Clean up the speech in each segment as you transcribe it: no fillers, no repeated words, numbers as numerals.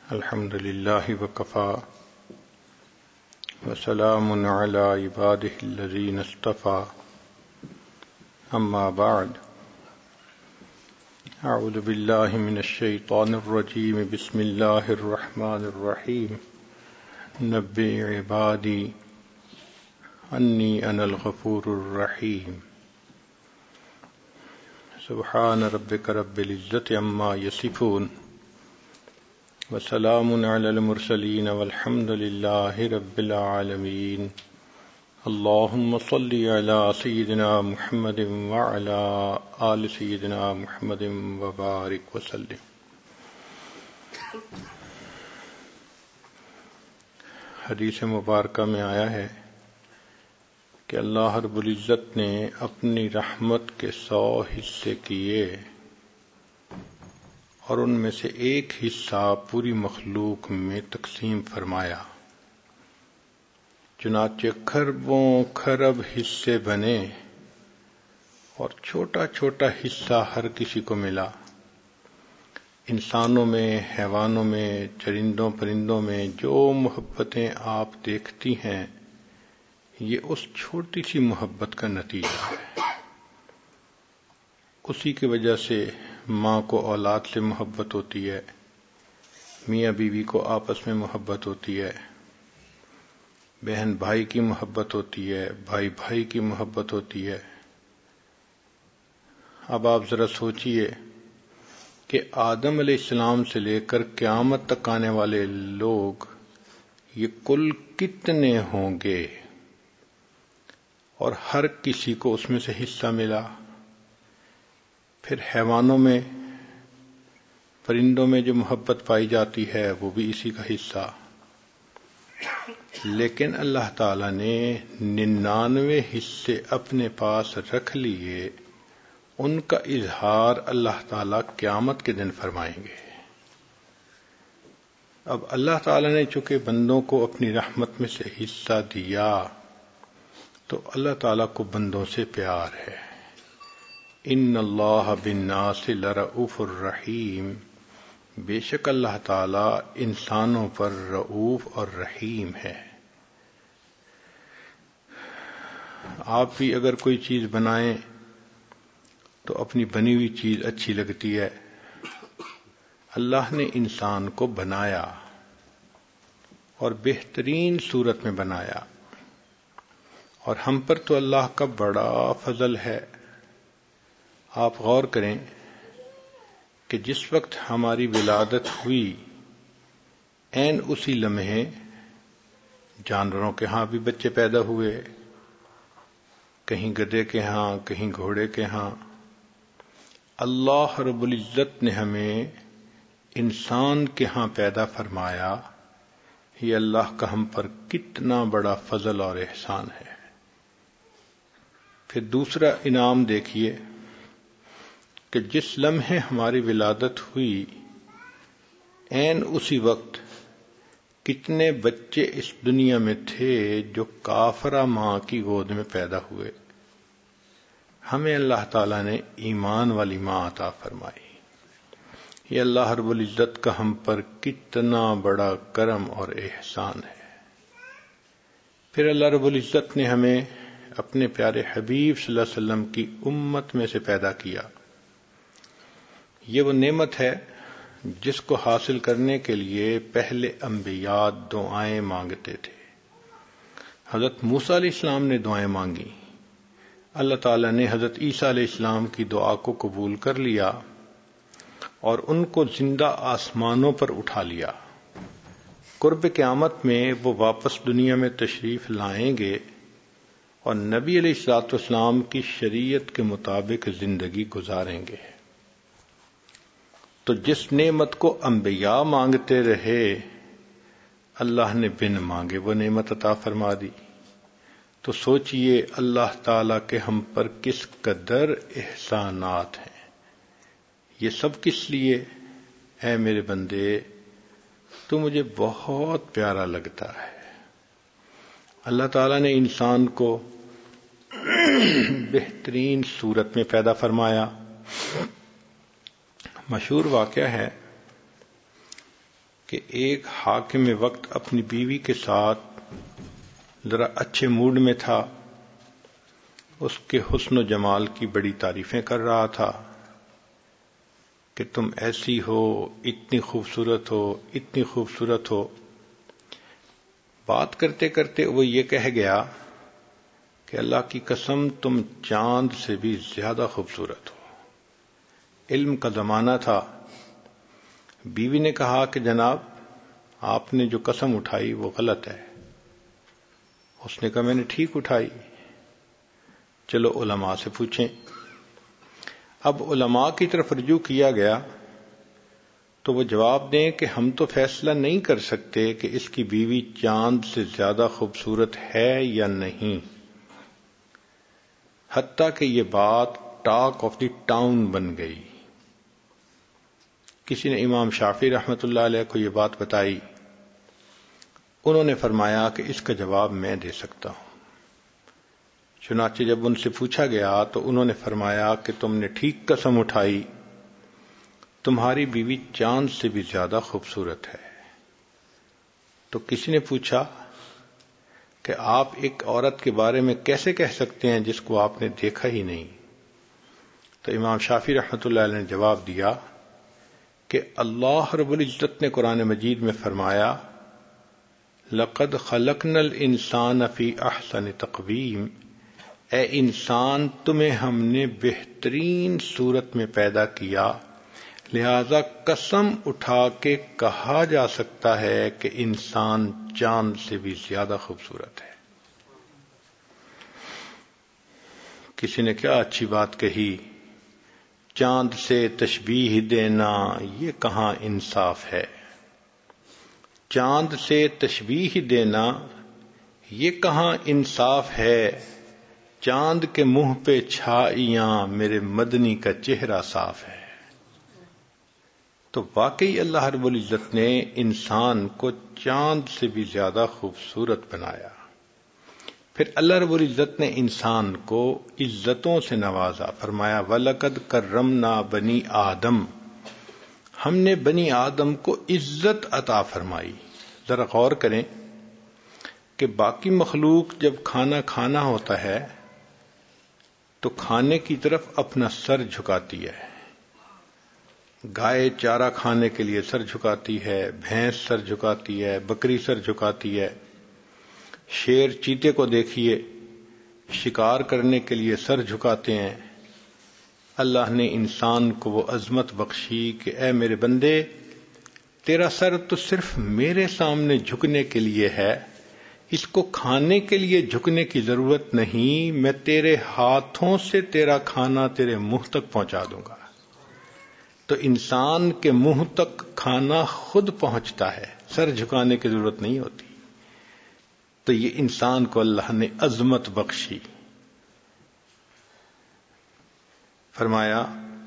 الحمد لله وكفى وسلام على عباده الذين اصطفى أما بعد أعوذ بالله من الشيطان الرجيم بسم الله الرحمن الرحيم نبئ عبادي أني أنا الغفور الرحيم سبحان ربك رب العزة عما يصفون وسلام على المرسلين والحمد لله رب العالمين اللهم صل على سيدنا محمد وعلى آل سيدنا محمد وبارك وسلم. حدیث مبارکہ میں آیا ہے کہ اللہ رب العزت نے اپنی رحمت کے 100 حصے کیے اور ان میں سے ایک حصہ پوری مخلوق میں تقسیم فرمایا، چنانچہ خربوں خرب حصے بنے اور چھوٹا چھوٹا حصہ ہر کسی کو ملا. انسانوں میں، حیوانوں میں، چرندوں پرندوں میں جو محبتیں آپ دیکھتی ہیں یہ اس چھوٹی سی محبت کا نتیجہ ہے. اسی کی وجہ سے ماں کو اولاد سے محبت ہوتی ہے، میاں بیوی کو آپس میں محبت ہوتی ہے، بہن بھائی کی محبت ہوتی ہے، بھائی بھائی کی محبت ہوتی ہے. اب آپ ذرا سوچئے کہ آدم علیہ السلام سے لے کر قیامت تک آنے والے لوگ یہ کل کتنے ہوں گے اور ہر کسی کو اس میں سے حصہ ملا. پھر حیوانوں میں، پرندوں میں جو محبت پائی جاتی ہے وہ بھی اسی کا حصہ. لیکن اللہ تعالیٰ نے 99 حصے اپنے پاس رکھ لیے، ان کا اظہار اللہ تعالیٰ قیامت کے دن فرمائیں گے. اب اللہ تعالیٰ نے چونکہ بندوں کو اپنی رحمت میں سے حصہ دیا تو اللہ تعالیٰ کو بندوں سے پیار ہے. ان اللہ بالناس لرؤوف الرحیم، بے شک اللہ تعالیٰ انسانوں پر رؤوف اور رحیم ہے. آپ بھی اگر کوئی چیز بنائیں تو اپنی بنی ہوئی چیز اچھی لگتی ہے. اللہ نے انسان کو بنایا اور بہترین صورت میں بنایا، اور ہم پر تو اللہ کا بڑا فضل ہے. آپ غور کریں کہ جس وقت ہماری ولادت ہوئی عین اسی لمحے جانوروں کے ہاں بھی بچے پیدا ہوئے، کہیں گدھے کے ہاں، کہیں گھوڑے کے ہاں. اللہ رب العزت نے ہمیں انسان کے ہاں پیدا فرمایا. یہ اللہ کا ہم پر کتنا بڑا فضل اور احسان ہے. پھر دوسرا انعام دیکھیے کہ جس لمحے ہماری ولادت ہوئی عین اسی وقت کتنے بچے اس دنیا میں تھے جو کافرہ ماں کی گود میں پیدا ہوئے. ہمیں اللہ تعالیٰ نے ایمان والی ماں عطا فرمائی. یہ اللہ رب العزت کا ہم پر کتنا بڑا کرم اور احسان ہے. پھر اللہ رب العزت نے ہمیں اپنے پیارے حبیب صلی اللہ علیہ وسلم کی امت میں سے پیدا کیا. یہ وہ نعمت ہے جس کو حاصل کرنے کے لیے پہلے انبیاء دعائیں مانگتے تھے. حضرت موسیٰ علیہ السلام نے دعائیں مانگی، اللہ تعالیٰ نے حضرت عیسیٰ علیہ السلام کی دعا کو قبول کر لیا اور ان کو زندہ آسمانوں پر اٹھا لیا. قرب قیامت میں وہ واپس دنیا میں تشریف لائیں گے اور نبی علیہ الصلوۃ والسلام کی شریعت کے مطابق زندگی گزاریں گے. تو جس نعمت کو انبیاء مانگتے رہے اللہ نے بن مانگے وہ نعمت عطا فرما دی. تو سوچئے اللہ تعالیٰ کے ہم پر کس قدر احسانات ہیں. یہ سب کس لیے؟ اے میرے بندے، تو مجھے بہت پیارا لگتا ہے. اللہ تعالیٰ نے انسان کو بہترین صورت میں پیدا فرمایا. مشہور واقعہ ہے کہ ایک حاکم وقت اپنی بیوی کے ساتھ ذرا اچھے موڈ میں تھا، اس کے حسن و جمال کی بڑی تعریفیں کر رہا تھا کہ تم ایسی ہو، اتنی خوبصورت ہو، اتنی خوبصورت ہو۔ بات کرتے کرتے وہ یہ کہہ گیا کہ اللہ کی قسم تم چاند سے بھی زیادہ خوبصورت ہو۔ علم کا زمانہ تھا۔ بیوی نے کہا کہ جناب آپ نے جو قسم اٹھائی وہ غلط ہے۔ اس نے کہا میں نے ٹھیک اٹھائی، چلو علماء سے پوچھیں۔ اب علماء کی طرف رجوع کیا گیا تو وہ جواب دیں کہ ہم تو فیصلہ نہیں کر سکتے کہ اس کی بیوی چاند سے زیادہ خوبصورت ہے یا نہیں، حتیٰ کہ یہ بات ٹاک آف دی ٹاؤن بن گئی۔ کسی نے امام شافعی رحمۃ اللہ علیہ کو یہ بات بتائی، انہوں نے فرمایا کہ اس کا جواب میں دے سکتا ہوں۔ چنانچہ جب ان سے پوچھا گیا تو انہوں نے فرمایا کہ تم نے ٹھیک قسم اٹھائی، تمہاری بیوی چاند سے بھی زیادہ خوبصورت ہے۔ تو کسی نے پوچھا کہ آپ ایک عورت کے بارے میں کیسے کہہ سکتے ہیں جس کو آپ نے دیکھا ہی نہیں؟ تو امام شافعی رحمۃ اللہ علیہ نے جواب دیا کہ اللہ رب العزت نے قرآن مجید میں فرمایا لَقَدْ خَلَقْنَا الْإِنسَانَ فِي أَحْسَنِ تَقْوِيمٍ، اے انسان تمہیں ہم نے بہترین صورت میں پیدا کیا، لہذا قسم اٹھا کے کہا جا سکتا ہے کہ انسان چاند سے بھی زیادہ خوبصورت ہے۔ کسی نے کیا اچھی بات کہی، چاند سے تشبیہ دینا یہ کہاں انصاف ہے، چاند سے تشبیہ دینا یہ کہاں انصاف ہے، چاند کے منہ پہ چھائیاں میرے مدنی کا چہرہ صاف ہے۔ تو واقعی اللہ رب العزت نے انسان کو چاند سے بھی زیادہ خوبصورت بنایا۔ پھر اللہ رب العزت نے انسان کو عزتوں سے نوازا، فرمایا وَلَقَدْ كَرَّمْنَا بَنِي آدم، ہم نے بنی آدم کو عزت عطا فرمائی۔ ذرا غور کریں کہ باقی مخلوق جب کھانا کھانا ہوتا ہے تو کھانے کی طرف اپنا سر جھکاتی ہے، گائے چارہ کھانے کے لیے سر جھکاتی ہے، بھینس سر جھکاتی ہے، بکری سر جھکاتی ہے، شیر چیتے کو دیکھیے شکار کرنے کے لیے سر جھکاتے ہیں۔ اللہ نے انسان کو وہ عظمت بخشی کہ اے میرے بندے تیرا سر تو صرف میرے سامنے جھکنے کے لیے ہے، اس کو کھانے کے لیے جھکنے کی ضرورت نہیں، میں تیرے ہاتھوں سے تیرا کھانا تیرے منہ تک پہنچا دوں گا۔ تو انسان کے منہ تک کھانا خود پہنچتا ہے، سر جھکانے کی ضرورت نہیں ہوتی۔ تو یہ انسان کو اللہ نے عظمت بخشی۔ فرمایا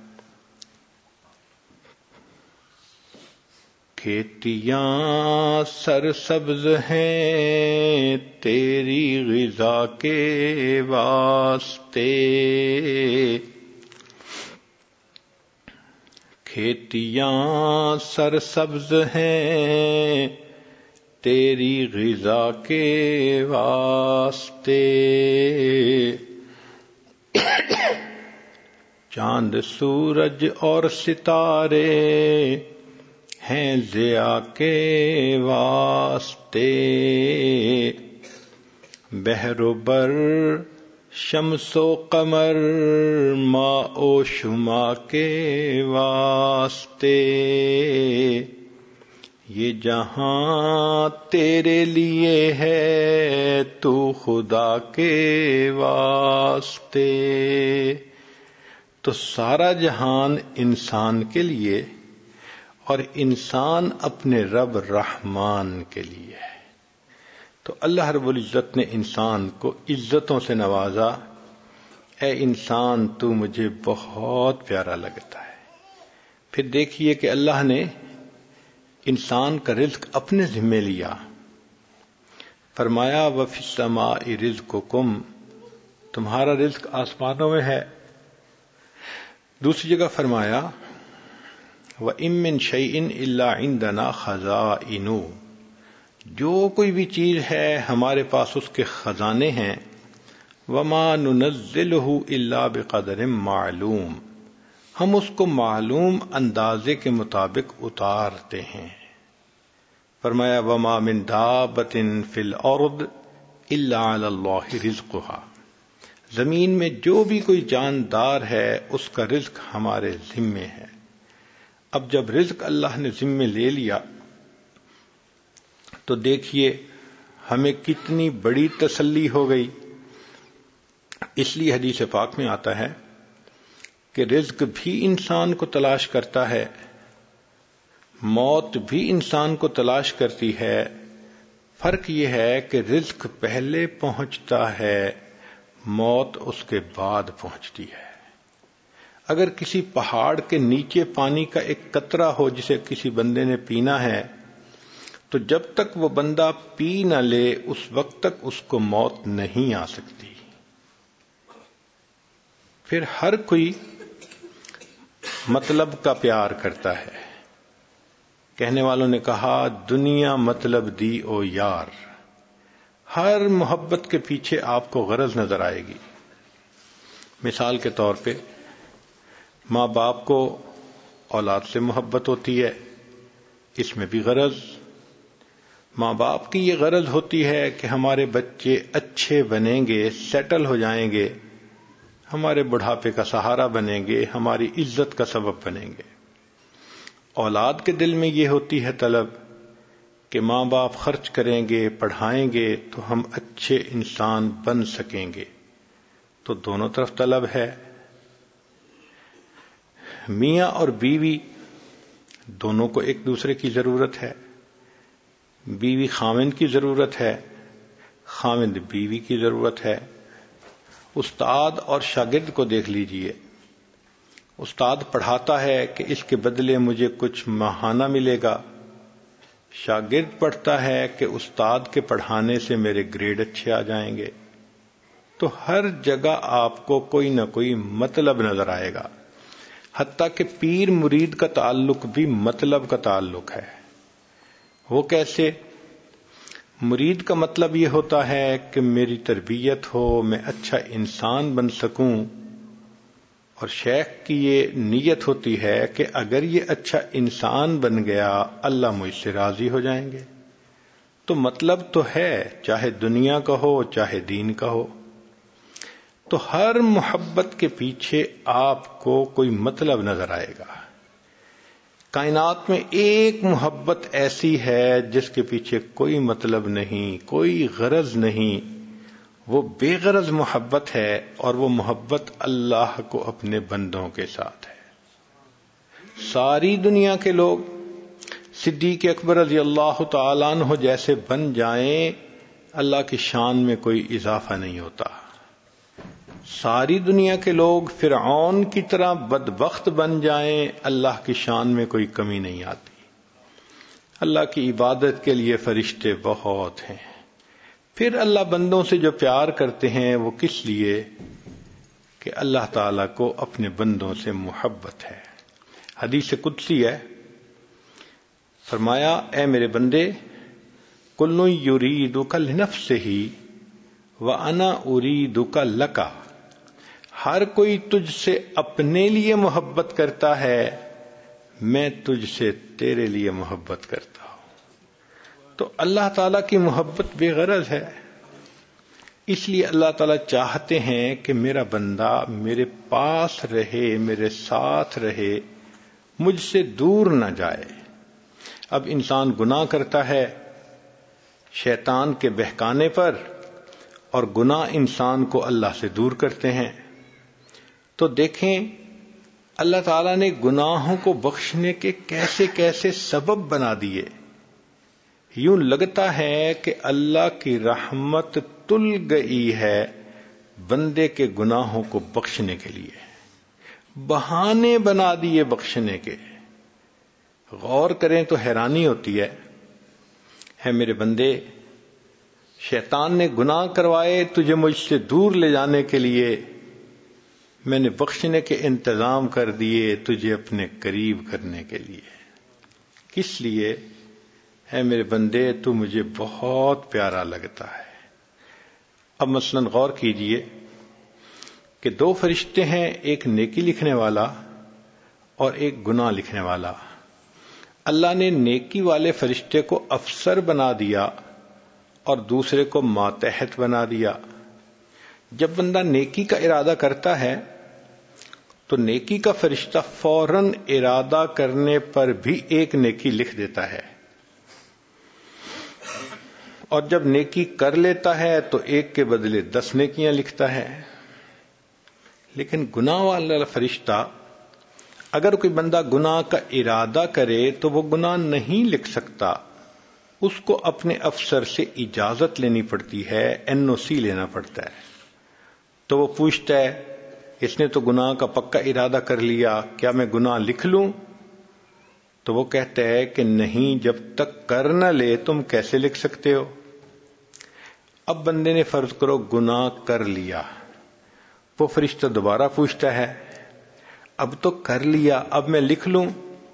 کھیتیاں سرسبز ہیں تیری غذا کے واسطے، کھیتیاں سرسبز ہیں تیری غذا کے واسطے، چاند سورج اور ستارے ہیں ضیاء کے واسطے، بحر و بر شمس و قمر ماء و شمع کے واسطے، یہ جہاں تیرے لیے ہے تو خدا کے واسطے۔ تو سارا جہان انسان کے لیے اور انسان اپنے رب رحمان کے لیے ہے۔ تو اللہ رب العزت نے انسان کو عزتوں سے نوازا، اے انسان تو مجھے بہت پیارا لگتا ہے۔ پھر دیکھیے کہ اللہ نے انسان کا رزق اپنے ذمہ لیا، فرمایا وَفِي السَّمَاءِ رِزْقُكُمْ، تمہارا رزق آسمانوں میں ہے۔ دوسری جگہ فرمایا وَإِن مِّن شَيْءٍ إِلَّا عِندَنَا خَزَائِنُ، جو کوئی بھی چیز ہے ہمارے پاس اس کے خزانے ہیں. وَمَا نُنَزِّلُهُ إِلَّا بِقَدْرٍ مَعْلُوم، ہم اس کو معلوم اندازے کے مطابق اتارتے ہیں. فرمایا وَمَا مِن دَابَّةٍ فِي الْأَرْضِ إِلَّا عَلَى اللَّهِ رِزْقُهَا، زمین میں جو بھی کوئی جاندار ہے اس کا رزق ہمارے ذمے ہے. اب جب رزق اللہ نے ذمے لے لیا تو دیکھیے ہمیں کتنی بڑی تسلی ہو گئی. اس لیے حدیث پاک میں آتا ہے کہ رزق بھی انسان کو تلاش کرتا ہے، موت بھی انسان کو تلاش کرتی ہے. فرق یہ ہے کہ رزق پہلے پہنچتا ہے، موت اس کے بعد پہنچتی ہے. اگر کسی پہاڑ کے نیچے پانی کا ایک قطرہ ہو جسے کسی بندے نے پینا ہے تو جب تک وہ بندہ پی نہ لے اس وقت تک اس کو موت نہیں آ سکتی. پھر ہر کوئی مطلب کا پیار کرتا ہے. کہنے والوں نے کہا دنیا مطلب دی او یار، ہر محبت کے پیچھے آپ کو غرض نظر آئے گی. مثال کے طور پہ ماں باپ کو اولاد سے محبت ہوتی ہے، اس میں بھی غرض. ماں باپ کی یہ غرض ہوتی ہے کہ ہمارے بچے اچھے بنیں گے، سیٹل ہو جائیں گے، ہمارے بڑھاپے کا سہارا بنیں گے، ہماری عزت کا سبب بنیں گے. اولاد کے دل میں یہ ہوتی ہے طلب کہ ماں باپ خرچ کریں گے، پڑھائیں گے تو ہم اچھے انسان بن سکیں گے. تو دونوں طرف طلب ہے. میاں اور بیوی دونوں کو ایک دوسرے کی ضرورت ہے. بیوی خاوند کی ضرورت ہے، خاوند بیوی کی ضرورت ہے. استاد اور شاگرد کو دیکھ لیجئے. استاد پڑھاتا ہے کہ اس کے بدلے مجھے کچھ ماہانہ ملے گا، شاگرد پڑھتا ہے کہ استاد کے پڑھانے سے میرے گریڈ اچھے آ جائیں گے. تو ہر جگہ آپ کو کوئی نہ کوئی مطلب نظر آئے گا. حتیٰ کہ پیر مرید کا تعلق بھی مطلب کا تعلق ہے. وہ کیسے؟ مرید کا مطلب یہ ہوتا ہے کہ میری تربیت ہو، میں اچھا انسان بن سکوں، اور شیخ کی یہ نیت ہوتی ہے کہ اگر یہ اچھا انسان بن گیا اللہ مجھ سے راضی ہو جائیں گے. تو مطلب تو ہے، چاہے دنیا کا ہو چاہے دین کا ہو. تو ہر محبت کے پیچھے آپ کو کوئی مطلب نظر آئے گا. کائنات میں ایک محبت ایسی ہے جس کے پیچھے کوئی مطلب نہیں، کوئی غرض نہیں. وہ بے غرض محبت ہے، اور وہ محبت اللہ کو اپنے بندوں کے ساتھ ہے. ساری دنیا کے لوگ صدیق اکبر رضی اللہ تعالیٰ عنہ جیسے بن جائیں اللہ کی شان میں کوئی اضافہ نہیں ہوتا. ساری دنیا کے لوگ فرعون کی طرح بدبخت بن جائیں اللہ کی شان میں کوئی کمی نہیں آتی. اللہ کی عبادت کے لیے فرشتے بہت ہیں. پھر اللہ بندوں سے جو پیار کرتے ہیں وہ کس لیے؟ کہ اللہ تعالیٰ کو اپنے بندوں سے محبت ہے. حدیث قدسی ہے، فرمایا اے میرے بندے کل یریدک لنفسہ وانا اریدک لک، ہر کوئی تجھ سے اپنے لیے محبت کرتا ہے، میں تجھ سے تیرے لیے محبت کرتا ہوں. تو اللہ تعالیٰ کی محبت بے غرض ہے. اس لیے اللہ تعالیٰ چاہتے ہیں کہ میرا بندہ میرے پاس رہے، میرے ساتھ رہے، مجھ سے دور نہ جائے. اب انسان گناہ کرتا ہے شیطان کے بہکانے پر، اور گناہ انسان کو اللہ سے دور کرتے ہیں. تو دیکھیں اللہ تعالیٰ نے گناہوں کو بخشنے کے کیسے کیسے سبب بنا دیے. یوں لگتا ہے کہ اللہ کی رحمت تل گئی ہے بندے کے گناہوں کو بخشنے کے لیے، بہانے بنا دیے بخشنے کے. غور کریں تو حیرانی ہوتی ہے میرے بندے، شیطان نے گناہ کروائے تجھے مجھ سے دور لے جانے کے لیے، میں نے بخشنے کے انتظام کر دیے تجھے اپنے قریب کرنے کے لیے. کس لیے؟ اے میرے بندے تو مجھے بہت پیارا لگتا ہے. اب مثلا غور کیجئے کہ دو فرشتے ہیں، ایک نیکی لکھنے والا اور ایک گناہ لکھنے والا. اللہ نے نیکی والے فرشتے کو افسر بنا دیا اور دوسرے کو ماتحت بنا دیا. جب بندہ نیکی کا ارادہ کرتا ہے تو نیکی کا فرشتہ فوراً ارادہ کرنے پر بھی ایک نیکی لکھ دیتا ہے، اور جب نیکی کر لیتا ہے تو ایک کے بدلے 10 نیکیاں لکھتا ہے. لیکن گناہ والا فرشتہ، اگر کوئی بندہ گناہ کا ارادہ کرے تو وہ گناہ نہیں لکھ سکتا، اس کو اپنے افسر سے اجازت لینی پڑتی ہے، NOC لینا پڑتا ہے. تو وہ پوچھتا ہے اس نے تو گناہ کا پکا ارادہ کر لیا، کیا میں گناہ لکھ لوں؟ تو وہ کہتا ہے کہ نہیں، جب تک کر نہ لے تم کیسے لکھ سکتے ہو؟ اب بندے نے فرض کرو گناہ کر لیا، وہ فرشتہ دوبارہ پوچھتا ہے اب تو کر لیا، اب میں لکھ لوں؟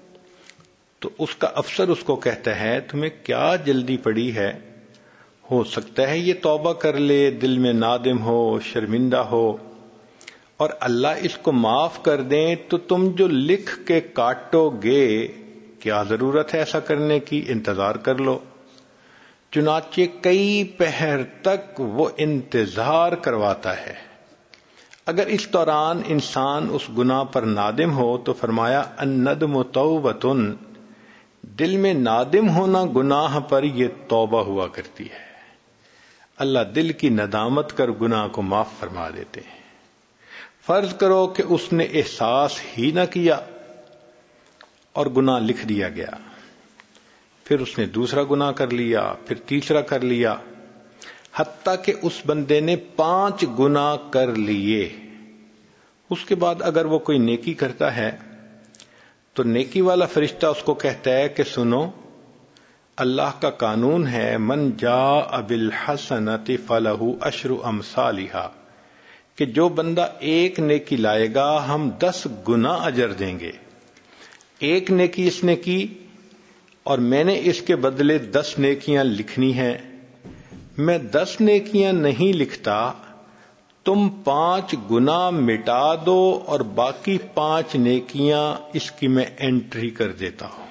تو اس کا افسر اس کو کہتا ہے تمہیں کیا جلدی پڑی ہے؟ ہو سکتا ہے یہ توبہ کر لے، دل میں نادم ہو، شرمندہ ہو، اور اللہ اس کو معاف کر دیں تو تم جو لکھ کے کاٹو گے، کیا ضرورت ہے ایسا کرنے کی؟ انتظار کر لو. چنانچہ کئی پہر تک وہ انتظار کرواتا ہے. اگر اس دوران انسان اس گناہ پر نادم ہو تو فرمایا الندم توبۃ، دل میں نادم ہونا گناہ پر یہ توبہ ہوا کرتی ہے. اللہ دل کی ندامت کر گناہ کو معاف فرما دیتے ہیں. فرض کرو کہ اس نے احساس ہی نہ کیا اور گناہ لکھ دیا گیا، پھر اس نے دوسرا گناہ کر لیا، پھر تیسرا کر لیا، حتیٰ کہ اس بندے نے 5 گناہ کر لیے. اس کے بعد اگر وہ کوئی نیکی کرتا ہے تو نیکی والا فرشتہ اس کو کہتا ہے کہ سنو، اللہ کا قانون ہے من جاء بالحسنۃ فلہ 10 امثالھا، کہ جو بندہ ایک نیکی لائے گا ہم 10 گنا اجر دیں گے. ایک نیکی اس نے کی اور میں نے اس کے بدلے 10 نیکیاں لکھنی ہیں. میں 10 نیکیاں نہیں لکھتا، تم 5 گنا مٹا دو اور باقی 5 نیکیاں اس کی میں انٹری کر دیتا ہوں.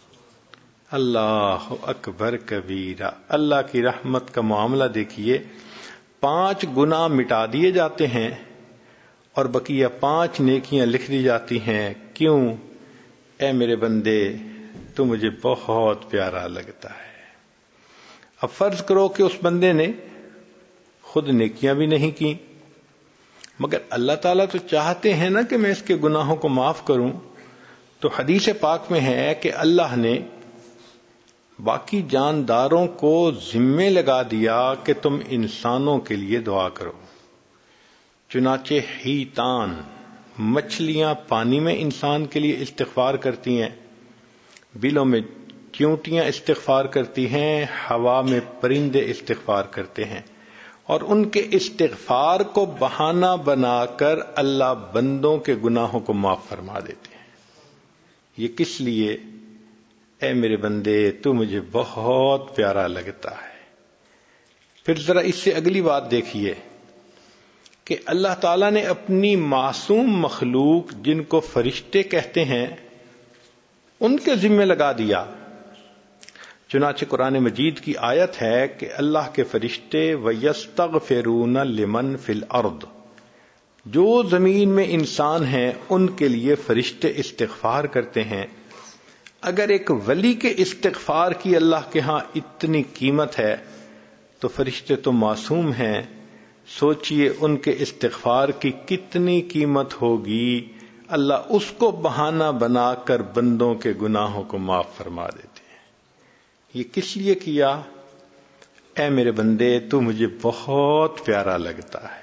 اللہ اکبر کبیرہ. اللہ کی رحمت کا معاملہ دیکھیے، 5 گناہ مٹا دیے جاتے ہیں اور بقیہ 5 نیکیاں لکھ دی جاتی ہیں. کیوں؟ اے میرے بندے تو مجھے بہت پیارا لگتا ہے. اب فرض کرو کہ اس بندے نے خود نیکیاں بھی نہیں کی، مگر اللہ تعالیٰ تو چاہتے ہیں نا کہ میں اس کے گناہوں کو معاف کروں. تو حدیث پاک میں ہے کہ اللہ نے باقی جانداروں کو ذمے لگا دیا کہ تم انسانوں کے لیے دعا کرو. چنانچہ حیتان، مچھلیاں پانی میں انسان کے لیے استغفار کرتی ہیں، بلوں میں چیونٹیاں استغفار کرتی ہیں، ہوا میں پرندے استغفار کرتے ہیں، اور ان کے استغفار کو بہانہ بنا کر اللہ بندوں کے گناہوں کو معاف فرما دیتے ہیں. یہ کس لیے؟ اے میرے بندے تو مجھے بہت پیارا لگتا ہے. پھر ذرا اس سے اگلی بات دیکھیے کہ اللہ تعالیٰ نے اپنی معصوم مخلوق جن کو فرشتے کہتے ہیں ان کے ذمہ لگا دیا. چنانچہ قرآن مجید کی آیت ہے کہ اللہ کے فرشتے وَيَسْتَغْفِرُونَ لِمَنْ فِي الْأَرْضِ، جو زمین میں انسان ہیں ان کے لیے فرشتے استغفار کرتے ہیں. اگر ایک ولی کے استغفار کی اللہ کے ہاں اتنی قیمت ہے تو فرشتے تو معصوم ہیں، سوچئے ان کے استغفار کی کتنی قیمت ہوگی. اللہ اس کو بہانہ بنا کر بندوں کے گناہوں کو معاف فرما دیتے ہیں. یہ کس لیے کیا؟ اے میرے بندے تو مجھے بہت پیارا لگتا ہے.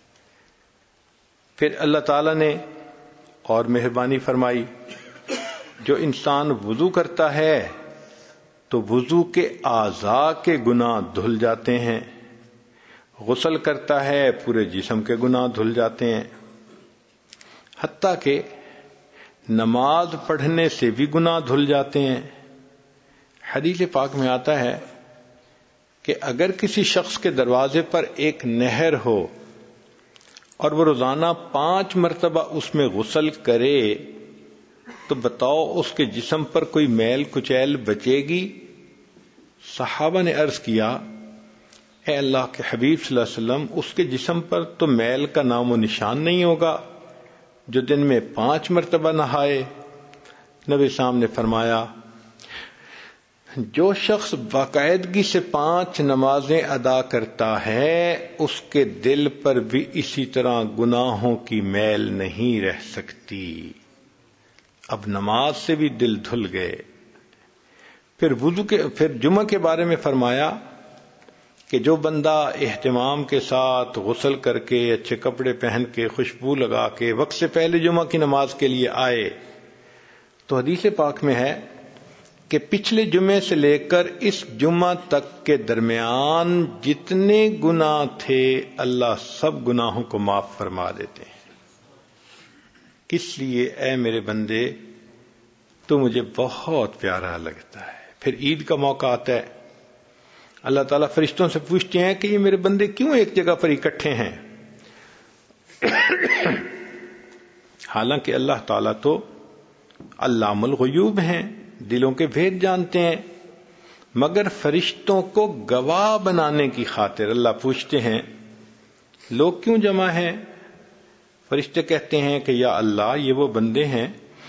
پھر اللہ تعالیٰ نے اور مہربانی فرمائی، جو انسان وضو کرتا ہے تو وضو کے اعضاء کے گناہ دھل جاتے ہیں، غسل کرتا ہے پورے جسم کے گناہ دھل جاتے ہیں. حتیٰ کہ نماز پڑھنے سے بھی گناہ دھل جاتے ہیں۔ حدیث پاک میں آتا ہے کہ اگر کسی شخص کے دروازے پر ایک نہر ہو اور وہ روزانہ 5 مرتبہ اس میں غسل کرے تو بتاؤ اس کے جسم پر کوئی میل کچیل بچے گی؟ صحابہ نے عرض کیا، اے اللہ کے حبیب صلی اللہ علیہ وسلم، اس کے جسم پر تو میل کا نام و نشان نہیں ہوگا جو دن میں 5 مرتبہ نہائے۔ نبی صاحب نے فرمایا، جو شخص باقاعدگی سے 5 نمازیں ادا کرتا ہے اس کے دل پر بھی اسی طرح گناہوں کی میل نہیں رہ سکتی۔ اب نماز سے بھی دل دھل گئے۔ پھر جمعہ کے بارے میں فرمایا کہ جو بندہ اہتمام کے ساتھ غسل کر کے اچھے کپڑے پہن کے خوشبو لگا کے وقت سے پہلے جمعہ کی نماز کے لیے آئے تو حدیث پاک میں ہے کہ پچھلے جمعے سے لے کر اس جمعہ تک کے درمیان جتنے گناہ تھے اللہ سب گناہوں کو معاف فرما دیتے ہیں۔ کس لیے؟ اے میرے بندے تو مجھے بہت پیارا لگتا ہے۔ پھر عید کا موقع آتا ہے، اللہ تعالیٰ فرشتوں سے پوچھتے ہیں کہ یہ میرے بندے کیوں ایک جگہ پر اکٹھے ہیں؟ حالانکہ اللہ تعالیٰ تو علام الغیوب ہیں، دلوں کے بھید جانتے ہیں، مگر فرشتوں کو گواہ بنانے کی خاطر اللہ پوچھتے ہیں لوگ کیوں جمع ہیں؟ فرشتے کہتے ہیں کہ یا اللہ یہ وہ بندے ہیں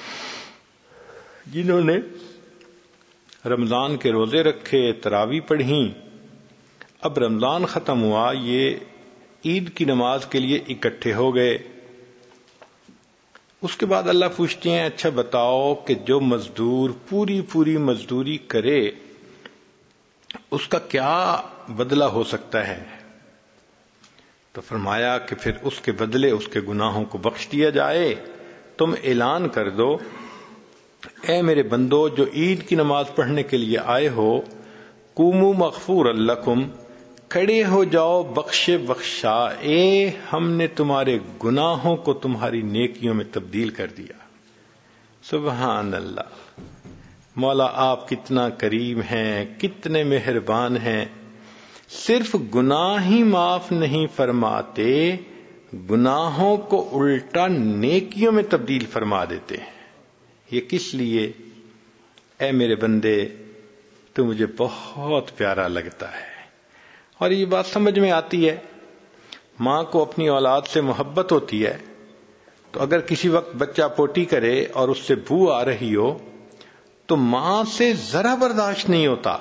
جنہوں نے رمضان کے روزے رکھے، تراویح پڑھیں، اب رمضان ختم ہوا، یہ عید کی نماز کے لیے اکٹھے ہو گئے۔ اس کے بعد اللہ پوچھتے ہیں اچھا بتاؤ کہ جو مزدور پوری مزدوری کرے اس کا کیا بدلہ ہو سکتا ہے؟ تو فرمایا کہ پھر اس کے بدلے اس کے گناہوں کو بخش دیا جائے۔ تم اعلان کر دو، اے میرے بندو جو عید کی نماز پڑھنے کے لیے آئے ہو، قوموا مغفور لکم، کھڑے ہو جاؤ بخشائے، ہم نے تمہارے گناہوں کو تمہاری نیکیوں میں تبدیل کر دیا۔ سبحان اللہ، مولا آپ کتنا کریم ہیں، کتنے مہربان ہیں، صرف گناہ ہی معاف نہیں فرماتے، گناہوں کو الٹا نیکیوں میں تبدیل فرما دیتے ہیں۔ یہ کس لیے؟ اے میرے بندے تو مجھے بہت پیارا لگتا ہے۔ اور یہ بات سمجھ میں آتی ہے، ماں کو اپنی اولاد سے محبت ہوتی ہے تو اگر کسی وقت بچہ پوٹی کرے اور اس سے بو آ رہی ہو تو ماں سے ذرا برداشت نہیں ہوتا،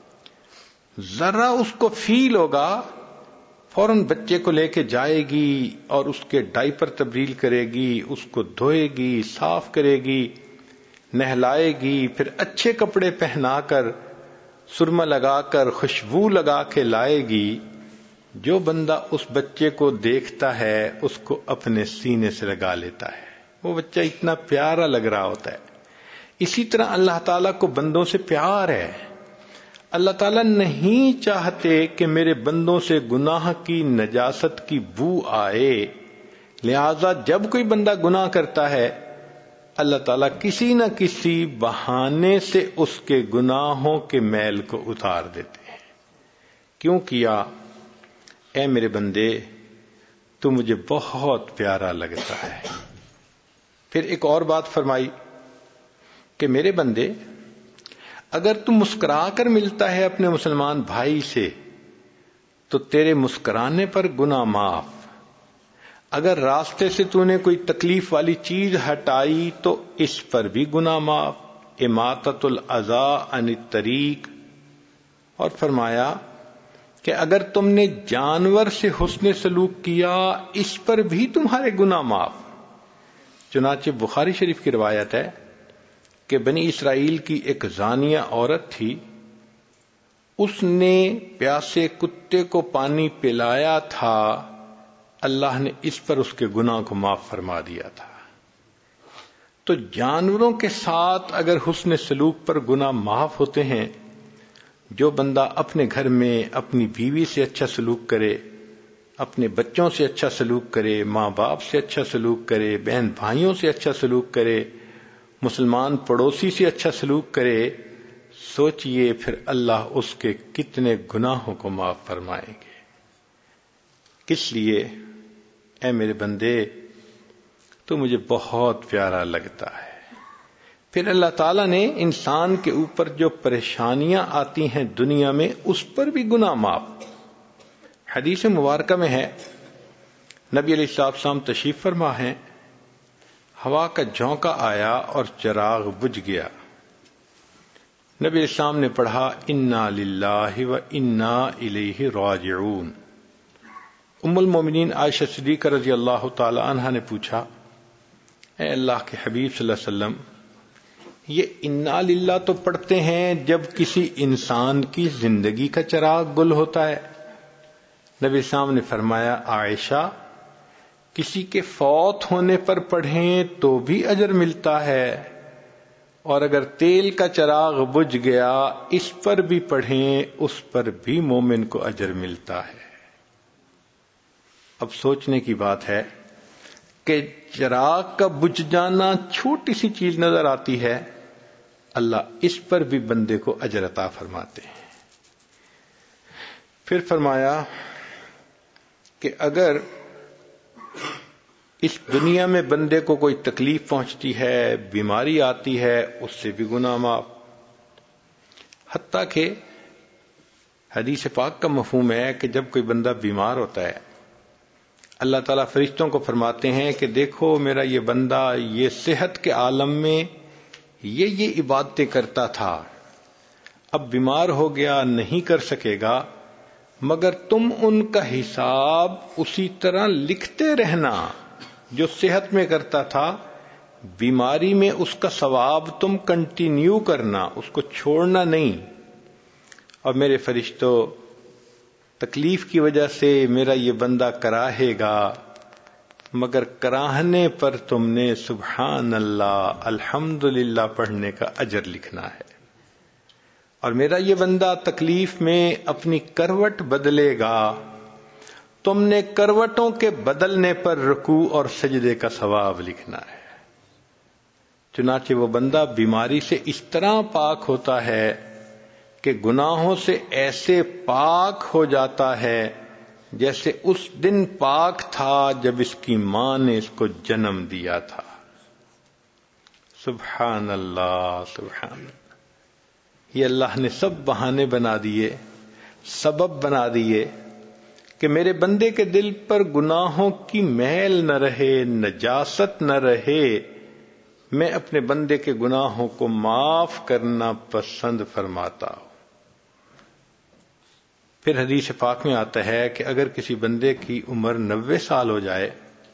ذرا اس کو فیل ہوگا، فوراً بچے کو لے کے جائے گی اور اس کے ڈائپر تبدیل کرے گی، اس کو دھوئے گی، صاف کرے گی، نہلائے گی، پھر اچھے کپڑے پہنا کر سرما لگا کر خوشبو لگا کے لائے گی۔ جو بندہ اس بچے کو دیکھتا ہے اس کو اپنے سینے سے لگا لیتا ہے، وہ بچہ اتنا پیارا لگ رہا ہوتا ہے۔ اسی طرح اللہ تعالیٰ کو بندوں سے پیار ہے۔ اللہ تعالیٰ نہیں چاہتے کہ میرے بندوں سے گناہ کی نجاست کی بو آئے، لہذا جب کوئی بندہ گناہ کرتا ہے اللہ تعالیٰ کسی نہ کسی بہانے سے اس کے گناہوں کے میل کو اتار دیتے ہیں۔ کیوں کیا؟ اے میرے بندے تو مجھے بہت پیارا لگتا ہے۔ پھر ایک اور بات فرمائی کہ میرے بندے اگر تم مسکرا کر ملتا ہے اپنے مسلمان بھائی سے تو تیرے مسکرانے پر گناہ معاف، اگر راستے سے تو نے کوئی تکلیف والی چیز ہٹائی تو اس پر بھی گناہ معاف، اماطۃ الاذی عن الطریق۔ اور فرمایا کہ اگر تم نے جانور سے حسن سلوک کیا اس پر بھی تمہارے گناہ معاف۔ چنانچہ بخاری شریف کی روایت ہے کہ بنی اسرائیل کی ایک زانیہ عورت تھی، اس نے پیاسے کتے کو پانی پلایا تھا، اللہ نے اس پر اس کے گناہ کو معاف فرما دیا تھا۔ تو جانوروں کے ساتھ اگر حسن سلوک پر گناہ معاف ہوتے ہیں، جو بندہ اپنے گھر میں اپنی بیوی سے اچھا سلوک کرے، اپنے بچوں سے اچھا سلوک کرے، ماں باپ سے اچھا سلوک کرے، بہن بھائیوں سے اچھا سلوک کرے، مسلمان پڑوسی سے اچھا سلوک کرے، سوچئے پھر اللہ اس کے کتنے گناہوں کو معاف فرمائیں گے۔ کس لیے؟ اے میرے بندے، تو مجھے بہت پیارا لگتا ہے۔ پھر اللہ تعالیٰ نے انسان کے اوپر جو پریشانیاں آتی ہیں دنیا میں، اس پر بھی گناہ معاف۔ حدیث مبارکہ میں ہے، نبی علیہ السلام تشریف فرما ہیں، ہوا کا جھونکا آیا اور چراغ بجھ گیا۔ نبی علیہ السلام نے پڑھا انا للہ و انا الیہ راجعون۔ ام المومنین عائشہ صدیقہ رضی اللہ تعالی عنہا نے پوچھا، اے اللہ کے حبیب صلی اللہ علیہ وسلم، یہ انا للہ تو پڑھتے ہیں جب کسی انسان کی زندگی کا چراغ گل ہوتا ہے؟ نبی السلام نے فرمایا، عائشہ، کسی کے فوت ہونے پر پڑھیں تو بھی اجر ملتا ہے، اور اگر تیل کا چراغ بجھ گیا اس پر بھی پڑھیں، اس پر بھی مومن کو اجر ملتا ہے۔ اب سوچنے کی بات ہے کہ چراغ کا بجھ جانا چھوٹی سی چیز نظر آتی ہے، اللہ اس پر بھی بندے کو اجر عطا فرماتے ہیں۔ پھر فرمایا کہ اگر اس دنیا میں بندے کو کوئی تکلیف پہنچتی ہے، بیماری آتی ہے، اس سے بھی گناہ معاف۔ حتیٰ کہ حدیث پاک کا مفہوم ہے کہ جب کوئی بندہ بیمار ہوتا ہے، اللہ تعالیٰ فرشتوں کو فرماتے ہیں کہ دیکھو میرا یہ بندہ یہ صحت کے عالم میں یہ عبادتیں کرتا تھا، اب بیمار ہو گیا، نہیں کر سکے گا، مگر تم ان کا حساب اسی طرح لکھتے رہنا جو صحت میں کرتا تھا، بیماری میں اس کا ثواب تم کنٹینیو کرنا، اس کو چھوڑنا نہیں۔ اور میرے فرشتوں، تکلیف کی وجہ سے میرا یہ بندہ کراہے گا، مگر کراہنے پر تم نے سبحان اللہ الحمدللہ پڑھنے کا اجر لکھنا ہے۔ اور میرا یہ بندہ تکلیف میں اپنی کروٹ بدلے گا، تم نے کروٹوں کے بدلنے پر رکوع اور سجدے کا ثواب لکھنا ہے۔ چنانچہ وہ بندہ بیماری سے اس طرح پاک ہوتا ہے کہ گناہوں سے ایسے پاک ہو جاتا ہے جیسے اس دن پاک تھا جب اس کی ماں نے اس کو جنم دیا تھا۔ سبحان اللہ، سبحان اللہ۔ یہ اللہ نے سب بہانے بنا دیے، سبب بنا دیے کہ میرے بندے کے دل پر گناہوں کی میل نہ رہے، نجاست نہ رہے، میں اپنے بندے کے گناہوں کو معاف کرنا پسند فرماتا ہوں۔ پھر حدیث پاک میں آتا ہے کہ اگر کسی بندے کی عمر 90 سال ہو جائے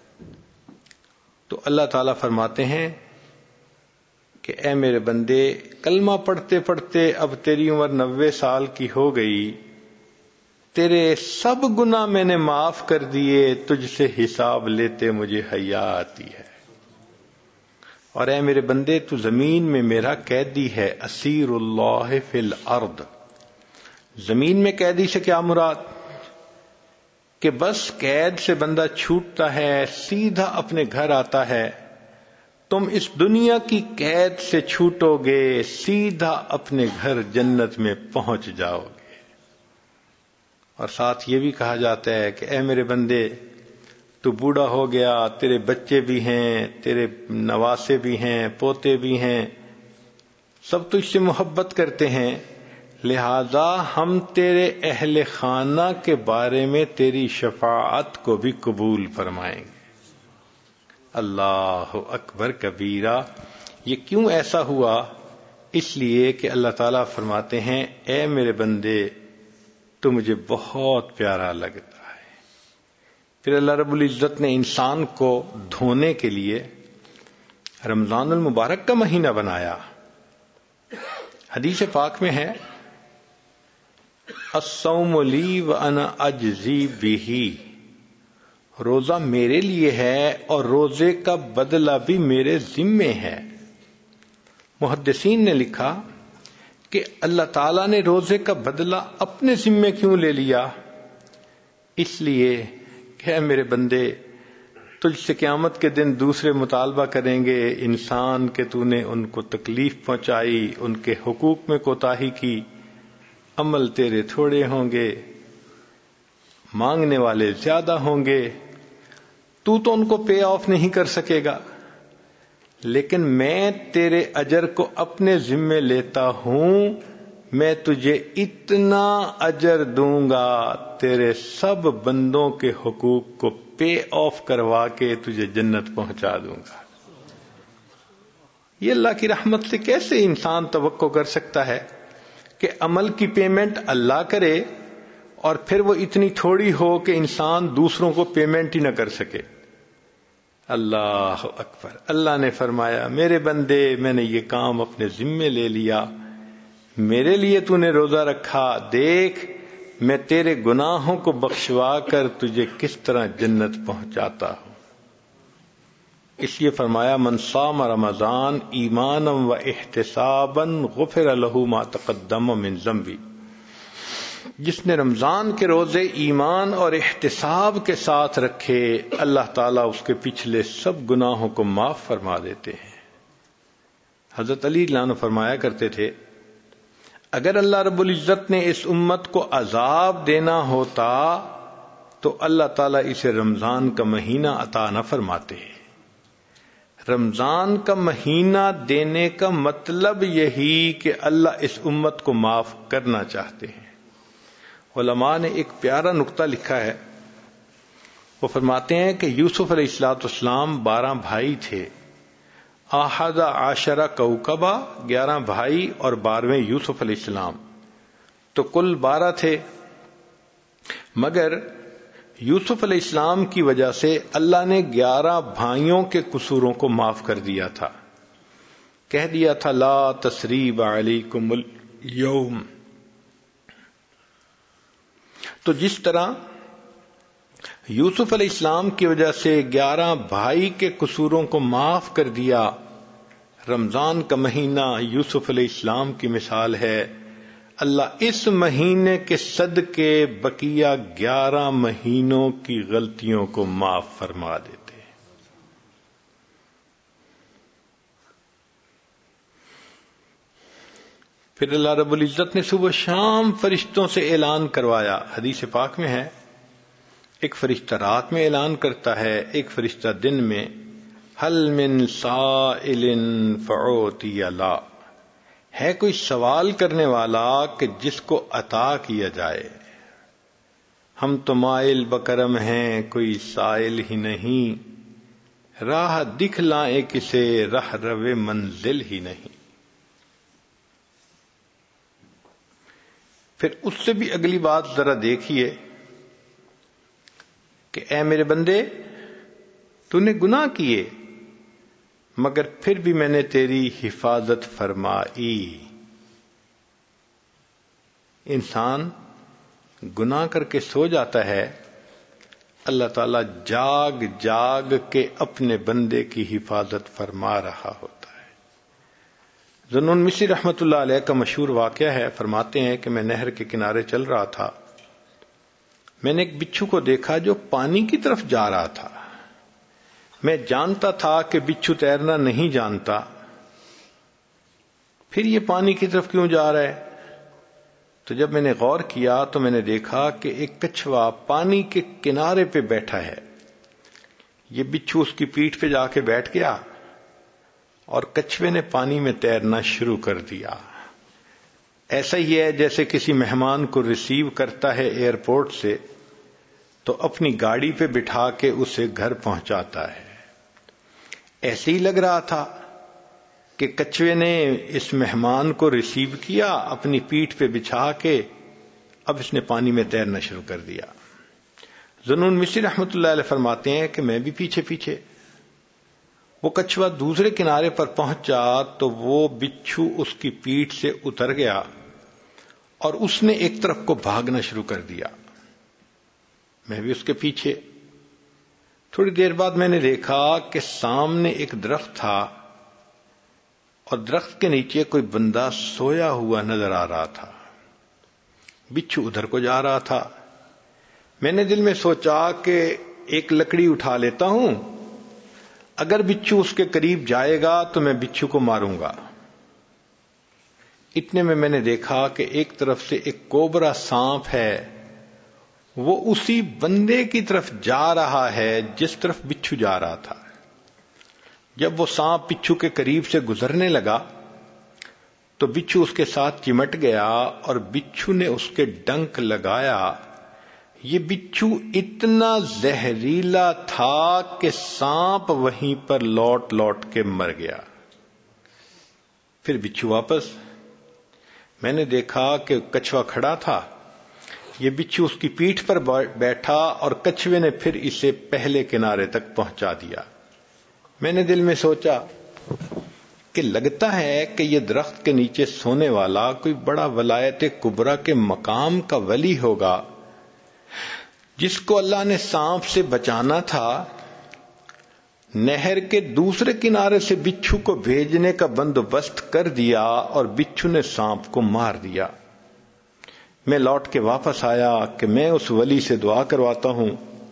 تو اللہ تعالیٰ فرماتے ہیں کہ اے میرے بندے، کلمہ پڑھتے پڑھتے اب تیری عمر 90 سال کی ہو گئی، تیرے سب گناہ میں نے معاف کر دیے، تجھ سے حساب لیتے مجھے حیا آتی ہے۔ اور اے میرے بندے، تو زمین میں میرا قیدی ہے، اسیر اللہ فی الارض۔ زمین میں قیدی سے کیا مراد؟ کہ بس قید سے بندہ چھوٹتا ہے، سیدھا اپنے گھر آتا ہے، تم اس دنیا کی قید سے چھوٹو گے، سیدھا اپنے گھر جنت میں پہنچ جاؤ گے۔ اور ساتھ یہ بھی کہا جاتا ہے کہ اے میرے بندے، تو بوڑھا ہو گیا، تیرے بچے بھی ہیں، تیرے نواسے بھی ہیں، پوتے بھی ہیں، سب تجھ سے محبت کرتے ہیں، لہذا ہم تیرے اہل خانہ کے بارے میں تیری شفاعت کو بھی قبول فرمائیں گے۔ اللہ اکبر کبیرہ۔ یہ کیوں ایسا ہوا؟ اس لیے کہ اللہ تعالیٰ فرماتے ہیں اے میرے بندے، تو مجھے بہت پیارا لگتا ہے۔ پھر اللہ رب العزت نے انسان کو دھونے کے لیے رمضان المبارک کا مہینہ بنایا۔ حدیث پاک میں ہے الصوم لی وانا اجزی بہ، روزہ میرے لیے ہے اور روزے کا بدلہ بھی میرے ذمے ہے۔ محدثین نے لکھا کہ اللہ تعالیٰ نے روزے کا بدلہ اپنے ذمے کیوں لے لیا؟ اس لیے کہ اے میرے بندے تجھ سے قیامت کے دن دوسرے مطالبہ کریں گے انسان کہ تو نے ان کو تکلیف پہنچائی، ان کے حقوق میں کوتاہی کی، عمل تیرے تھوڑے ہوں گے، مانگنے والے زیادہ ہوں گے، تو ان کو پے آف نہیں کر سکے گا، لیکن میں تیرے اجر کو اپنے ذمے لیتا ہوں، میں تجھے اتنا اجر دوں گا، تیرے سب بندوں کے حقوق کو پے آف کروا کے تجھے جنت پہنچا دوں گا۔ یہ اللہ کی رحمت سے کیسے انسان توقع کر سکتا ہے کہ عمل کی پیمنٹ اللہ کرے اور پھر وہ اتنی تھوڑی ہو کہ انسان دوسروں کو پیمنٹ ہی نہ کر سکے؟ اللہ اکبر۔ اللہ نے فرمایا میرے بندے میں نے یہ کام اپنے ذمے لے لیا، میرے لیے تو نے روزہ رکھا، دیکھ میں تیرے گناہوں کو بخشوا کر تجھے کس طرح جنت پہنچاتا ہوں۔ اس لیے فرمایا من صام رمضان ایمانا و احتسابا غفر له ما تقدم من ذنبی، جس نے رمضان کے روزے ایمان اور احتساب کے ساتھ رکھے اللہ تعالیٰ اس کے پچھلے سب گناہوں کو معاف فرما دیتے ہیں۔ حضرت علی رضی اللہ عنہ فرمایا کرتے تھے اگر اللہ رب العزت نے اس امت کو عذاب دینا ہوتا تو اللہ تعالیٰ اسے رمضان کا مہینہ عطا نہ فرماتے۔ رمضان کا مہینہ دینے کا مطلب یہی کہ اللہ اس امت کو معاف کرنا چاہتے ہیں۔ علماء نے ایک پیارا نقطہ لکھا ہے، وہ فرماتے ہیں کہ یوسف علیہ السلام 12 بھائی تھے، احد عشرہ کوکبہ 11 بھائی اور 12ویں یوسف علیہ السلام، تو کل 12 تھے، مگر یوسف علیہ السلام کی وجہ سے اللہ نے 11 بھائیوں کے قصوروں کو معاف کر دیا تھا، کہہ دیا تھا لا تثریب علیکم اليوم۔ تو جس طرح یوسف علیہ السلام کی وجہ سے 11 بھائی کے قصوروں کو معاف کر دیا، رمضان کا مہینہ یوسف علیہ السلام کی مثال ہے، اللہ اس مہینے کے صدقے بقیہ 11 مہینوں کی غلطیوں کو معاف فرما دیتے۔ پھر اللہ رب العزت نے صبح شام فرشتوں سے اعلان کروایا، حدیث پاک میں ہے ایک فرشتہ رات میں اعلان کرتا ہے، ایک فرشتہ دن میں، حل من سائل فعوتی لا، ہے کوئی سوال کرنے والا کہ جس کو عطا کیا جائے، ہم تو مائل بکرم ہیں کوئی سائل ہی نہیں، راہ دکھلائیں کسے رہ رو منزل ہی نہیں۔ پھر اس سے بھی اگلی بات ذرا دیکھیے کہ اے میرے بندے تو نے گناہ کیے مگر پھر بھی میں نے تیری حفاظت فرمائی۔ انسان گناہ کر کے سو جاتا ہے، اللہ تعالیٰ جاگ جاگ کے اپنے بندے کی حفاظت فرما رہا ہوتا ہے۔ ذوالنون مصری رحمۃ اللہ علیہ کا مشہور واقعہ ہے، فرماتے ہیں کہ میں نہر کے کنارے چل رہا تھا، میں نے ایک بچھو کو دیکھا جو پانی کی طرف جا رہا تھا۔ میں جانتا تھا کہ بچھو تیرنا نہیں جانتا، پھر یہ پانی کی طرف کیوں جا رہا ہے؟ تو جب میں نے غور کیا تو میں نے دیکھا کہ ایک کچھوا پانی کے کنارے پہ بیٹھا ہے، یہ بچھو اس کی پیٹھ پہ جا کے بیٹھ گیا اور کچھوے نے پانی میں تیرنا شروع کر دیا۔ ایسا ہی ہے جیسے کسی مہمان کو ریسیو کرتا ہے ایئرپورٹ سے تو اپنی گاڑی پہ بٹھا کے اسے گھر پہنچاتا ہے۔ ایسے ہی لگ رہا تھا کہ کچھوے نے اس مہمان کو ریسیو کیا، اپنی پیٹھ پہ بچھا کے اب اس نے پانی میں تیرنا شروع کر دیا۔ ذوالنون مصری رحمۃ اللہ علیہ فرماتے ہیں کہ میں بھی پیچھے پیچھے، وہ کچھوا دوسرے کنارے پر پہنچا تو وہ بچھو اس کی پیٹھ سے اتر گیا اور اس نے ایک طرف کو بھاگنا شروع کر دیا، میں بھی اس کے پیچھے۔ تھوڑی دیر بعد میں نے دیکھا کہ سامنے ایک درخت تھا اور درخت کے نیچے کوئی بندہ سویا ہوا نظر آ رہا تھا، بچھو ادھر کو جا رہا تھا۔ میں نے دل میں سوچا کہ ایک لکڑی اٹھا لیتا ہوں، اگر بچھو اس کے قریب جائے گا تو میں بچھو کو ماروں گا۔ اتنے میں نے دیکھا کہ ایک طرف سے ایک کوبرا سانپ ہے، وہ اسی بندے کی طرف جا رہا ہے جس طرف بچھو جا رہا تھا۔ جب وہ سانپ بچھو کے قریب سے گزرنے لگا تو بچھو اس کے ساتھ چمٹ گیا اور بچھو نے اس کے ڈنک لگایا۔ یہ بچھو اتنا زہریلا تھا کہ سانپ وہیں پر لوٹ لوٹ کے مر گیا۔ پھر بچھو واپس، میں نے دیکھا کہ کچھوا کھڑا تھا، یہ بچھو اس کی پیٹھ پر بیٹھا اور کچھوے نے پھر اسے پہلے کنارے تک پہنچا دیا۔ میں نے دل میں سوچا کہ لگتا ہے کہ یہ درخت کے نیچے سونے والا کوئی بڑا ولایت کبریٰ کے مقام کا ولی ہوگا، جس کو اللہ نے سانپ سے بچانا تھا۔ نہر کے دوسرے کنارے سے بچھو کو بھیجنے کا بندوبست کر دیا اور بچھو نے سانپ کو مار دیا۔ میں لوٹ کے واپس آیا کہ میں اس ولی سے دعا کرواتا ہوں۔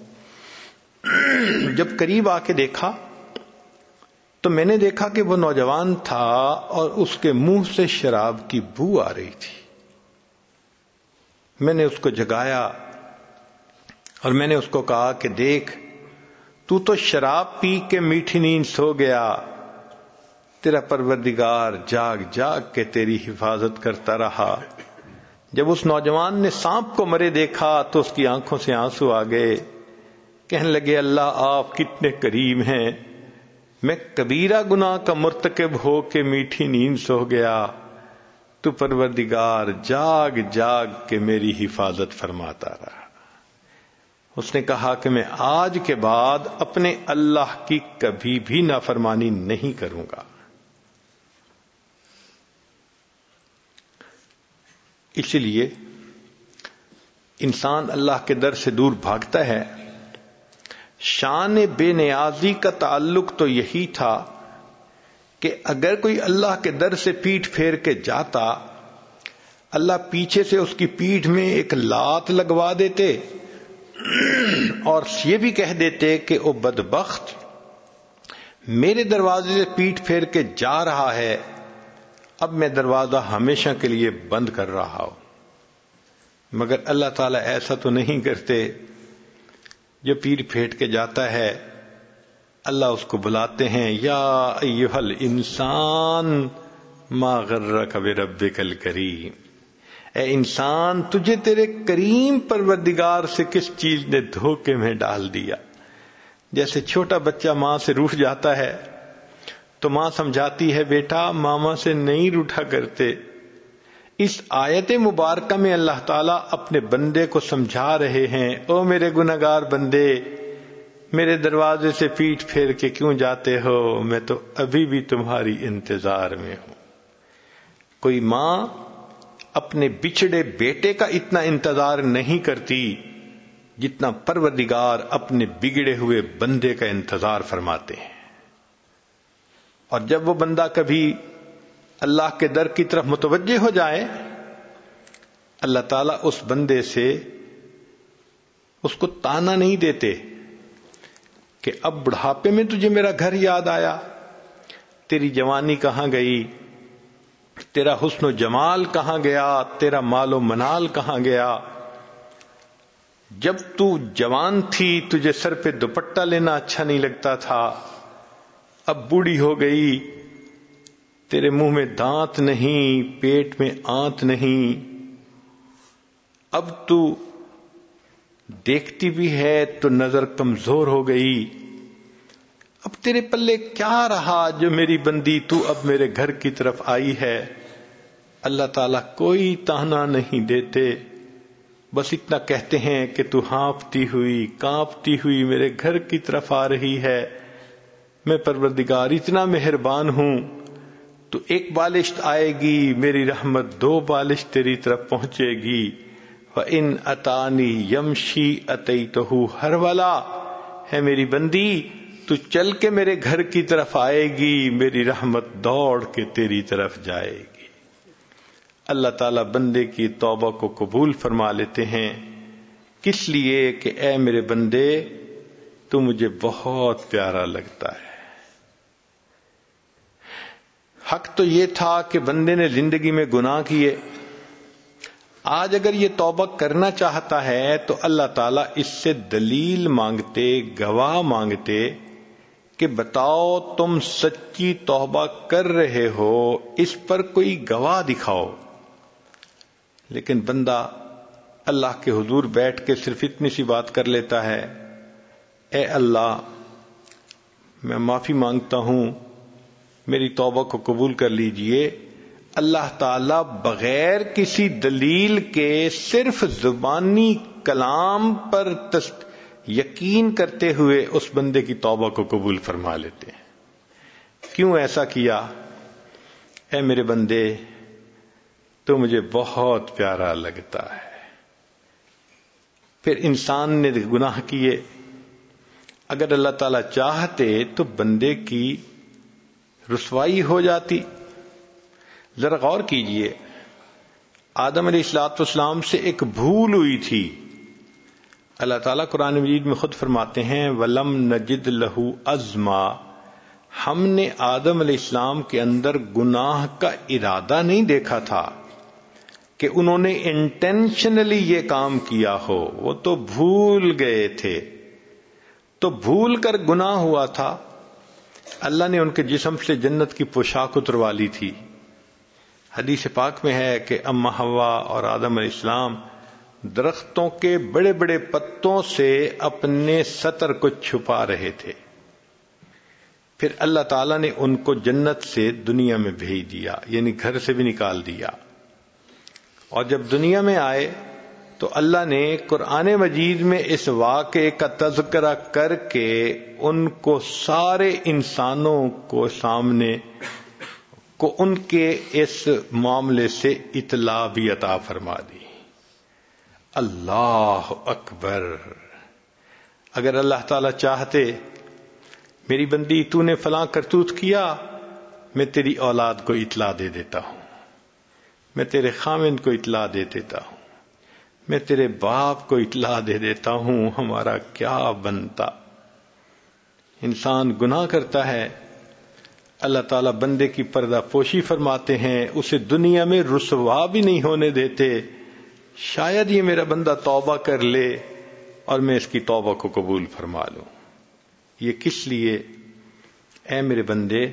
جب قریب آ کے دیکھا تو میں نے دیکھا کہ وہ نوجوان تھا اور اس کے منہ سے شراب کی بو آ رہی تھی۔ میں نے اس کو جگایا اور میں نے اس کو کہا کہ دیکھ، تو شراب پی کے میٹھی نیند سو گیا، تیرا پروردگار جاگ جاگ کے تیری حفاظت کرتا رہا۔ جب اس نوجوان نے سانپ کو مرے دیکھا تو اس کی آنکھوں سے آنسو آ گئے، کہنے لگے اللہ آپ کتنے کریم ہیں، میں کبیرہ گناہ کا مرتکب ہو کے میٹھی نیند سو گیا، تو پروردگار جاگ جاگ کے میری حفاظت فرماتا رہا۔ اس نے کہا کہ میں آج کے بعد اپنے اللہ کی کبھی بھی نافرمانی نہیں کروں گا۔ اسی لیے انسان اللہ کے در سے دور بھاگتا ہے۔ شان بے نیازی کا تعلق تو یہی تھا کہ اگر کوئی اللہ کے در سے پیٹھ پھیر کے جاتا، اللہ پیچھے سے اس کی پیٹھ میں ایک لات لگوا دیتے اور یہ بھی کہہ دیتے کہ او بدبخت، میرے دروازے سے پیٹھ پھیر کے جا رہا ہے، اب میں دروازہ ہمیشہ کے لیے بند کر رہا ہوں۔ مگر اللہ تعالیٰ ایسا تو نہیں کرتے۔ جو پیر پھیٹ کے جاتا ہے اللہ اس کو بلاتے ہیں، یا ایھا الانسان ما غرک بربک الکریم، اے انسان تجھے تیرے کریم پروردگار سے کس چیز نے دھوکے میں ڈال دیا۔ جیسے چھوٹا بچہ ماں سے روٹھ جاتا ہے تو ماں سمجھاتی ہے بیٹا ماما سے نہیں روٹھا کرتے۔ اس آیت مبارکہ میں اللہ تعالیٰ اپنے بندے کو سمجھا رہے ہیں، او میرے گنہگار بندے، میرے دروازے سے پیٹھ پھیر کے کیوں جاتے ہو، میں تو ابھی بھی تمہاری انتظار میں ہوں۔ کوئی ماں اپنے بچھڑے بیٹے کا اتنا انتظار نہیں کرتی جتنا پروردگار اپنے بگڑے ہوئے بندے کا انتظار فرماتے ہیں۔ اور جب وہ بندہ کبھی اللہ کے در کی طرف متوجہ ہو جائے، اللہ تعالیٰ اس بندے سے اس کو تانا نہیں دیتے کہ اب بڑھاپے میں تجھے میرا گھر یاد آیا، تیری جوانی کہاں گئی، تیرا حسن و جمال کہاں گیا، تیرا مال و منال کہاں گیا، جب تو جوان تھی تجھے سر پہ دوپٹہ لینا اچھا نہیں لگتا تھا، اب بوڑھی ہو گئی، تیرے منہ میں دانت نہیں، پیٹ میں آنت نہیں، اب تو دیکھتی بھی ہے تو نظر کمزور ہو گئی، اب تیرے پلے کیا رہا جو میری بندی تو اب میرے گھر کی طرف آئی ہے۔ اللہ تعالیٰ کوئی تانا نہیں دیتے، بس اتنا کہتے ہیں کہ تو ہانپتی ہوئی کانپتی ہوئی میرے گھر کی طرف آ رہی ہے، میں پروردگار اتنا مہربان ہوں، تو ایک بالشت آئے گی میری رحمت 2 بالشت تیری طرف پہنچے گی، وَإِنْ أَتَانِي يَمْشِي أَتَيْتُهُ هَرْوَلًا، ہے میری بندی تو چل کے میرے گھر کی طرف آئے گی، میری رحمت دوڑ کے تیری طرف جائے گی۔ اللہ تعالیٰ بندے کی توبہ کو قبول فرما لیتے ہیں، کس لیے کہ اے میرے بندے تو مجھے بہت پیارا لگتا ہے۔ حق تو یہ تھا کہ بندے نے زندگی میں گناہ کیے، آج اگر یہ توبہ کرنا چاہتا ہے تو اللہ تعالیٰ اس سے دلیل مانگتے، گواہ مانگتے کہ بتاؤ تم سچی توبہ کر رہے ہو، اس پر کوئی گواہ دکھاؤ۔ لیکن بندہ اللہ کے حضور بیٹھ کے صرف اتنی سی بات کر لیتا ہے، اے اللہ میں معافی مانگتا ہوں، میری توبہ کو قبول کر لیجئے۔ اللہ تعالیٰ بغیر کسی دلیل کے صرف زبانی کلام پر یقین کرتے ہوئے اس بندے کی توبہ کو قبول فرما لیتے ہیں۔ کیوں ایسا کیا؟ اے میرے بندے تو مجھے بہت پیارا لگتا ہے۔ پھر انسان نے گناہ کیے، اگر اللہ تعالیٰ چاہتے تو بندے کی رسوائی ہو جاتی۔ ذرا غور کیجئے، آدم علیہ السلام سے ایک بھول ہوئی تھی، اللہ تعالیٰ قرآن مجید میں خود فرماتے ہیں وَلَمْ نَجِدْ لَهُ عَزْمًا، ہم نے آدم علیہ السلام کے اندر گناہ کا ارادہ نہیں دیکھا تھا کہ انہوں نے انٹینشنلی یہ کام کیا ہو، وہ تو بھول گئے تھے، تو بھول کر گناہ ہوا تھا۔ اللہ نے ان کے جسم سے جنت کی پوشاک اتروا لی تھی۔ حدیث پاک میں ہے کہ اما حوا اور آدم علیہ السلام درختوں کے بڑے بڑے پتوں سے اپنے سطر کو چھپا رہے تھے، پھر اللہ تعالیٰ نے ان کو جنت سے دنیا میں بھیج دیا، یعنی گھر سے بھی نکال دیا، اور جب دنیا میں آئے تو اللہ نے قرآن مجید میں اس واقعے کا تذکرہ کر کے ان کو سارے انسانوں کو سامنے کو ان کے اس معاملے سے اطلاع بھی عطا فرما دی۔ اللہ اکبر! اگر اللہ تعالیٰ چاہتے میری بندی تو نے فلاں کرتوت کیا، میں تیری اولاد کو اطلاع دے دیتا ہوں، میں تیرے خاوند کو اطلاع دے دیتا ہوں، میں تیرے باپ کو اطلاع دے دیتا ہوں، ہمارا کیا بنتا۔ انسان گناہ کرتا ہے، اللہ تعالیٰ بندے کی پردہ پوشی فرماتے ہیں، اسے دنیا میں رسوا بھی نہیں ہونے دیتے، شاید یہ میرا بندہ توبہ کر لے اور میں اس کی توبہ کو قبول فرما لوں۔ یہ کس لیے؟ اے میرے بندے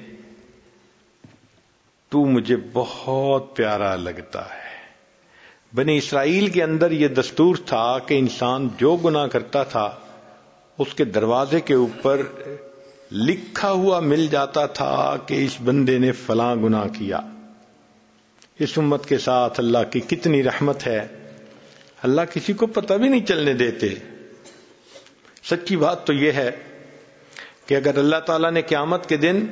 تو مجھے بہت پیارا لگتا ہے۔ بنی اسرائیل کے اندر یہ دستور تھا کہ انسان جو گناہ کرتا تھا اس کے دروازے کے اوپر لکھا ہوا مل جاتا تھا کہ اس بندے نے فلاں گناہ کیا۔ اس امت کے ساتھ اللہ کی کتنی رحمت ہے، اللہ کسی کو پتہ بھی نہیں چلنے دیتے۔ سچی بات تو یہ ہے کہ اگر اللہ تعالیٰ نے قیامت کے دن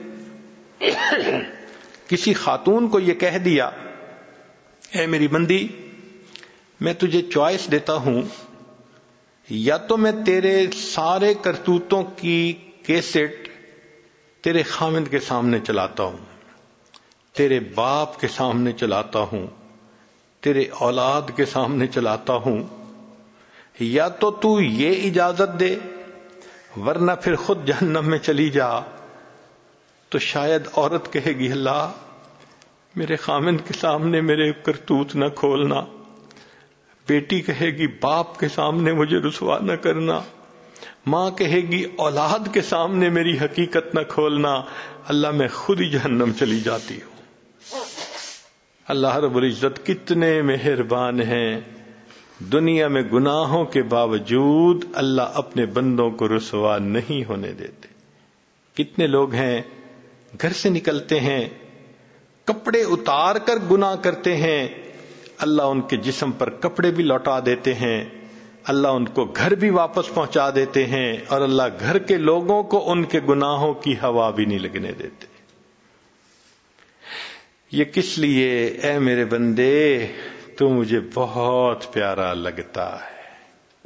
کسی خاتون کو یہ کہہ دیا اے میری بندی میں تجھے چوائس دیتا ہوں، یا تو میں تیرے سارے کرتوتوں کی کیسٹ تیرے خاوند کے سامنے چلاتا ہوں، تیرے باپ کے سامنے چلاتا ہوں، تیرے اولاد کے سامنے چلاتا ہوں، یا تو تو یہ اجازت دے ورنہ پھر خود جہنم میں چلی جا۔ تو شاید عورت کہے گی اللہ میرے خاوند کے سامنے میرے کرتوت نہ کھولنا، بیٹی کہے گی باپ کے سامنے مجھے رسوا نہ کرنا، ماں کہے گی اولاد کے سامنے میری حقیقت نہ کھولنا، اللہ میں خود ہی جہنم چلی جاتی ہوں۔ اللہ رب العزت کتنے مہربان ہیں، دنیا میں گناہوں کے باوجود اللہ اپنے بندوں کو رسوا نہیں ہونے دیتے۔ کتنے لوگ ہیں گھر سے نکلتے ہیں کپڑے اتار کر گناہ کرتے ہیں، اللہ ان کے جسم پر کپڑے بھی لوٹا دیتے ہیں، اللہ ان کو گھر بھی واپس پہنچا دیتے ہیں، اور اللہ گھر کے لوگوں کو ان کے گناہوں کی ہوا بھی نہیں لگنے دیتے۔ یہ کس لیے؟ اے میرے بندے تو مجھے بہت پیارا لگتا ہے۔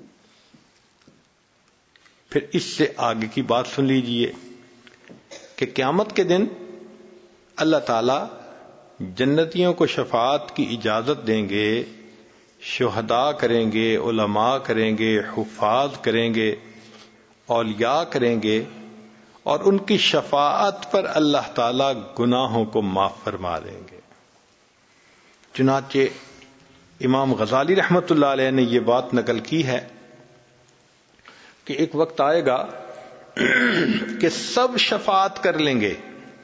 پھر اس سے آگے کی بات سن لیجئے کہ قیامت کے دن اللہ تعالی جنتیوں کو شفاعت کی اجازت دیں گے، شہداء کریں گے، علماء کریں گے، حفاظ کریں گے، اولیاء کریں گے اور ان کی شفاعت پر اللہ تعالی گناہوں کو معاف فرما دیں گے۔ چنانچہ امام غزالی رحمت اللہ علیہ نے یہ بات نقل کی ہے کہ ایک وقت آئے گا کہ سب شفاعت کر لیں گے،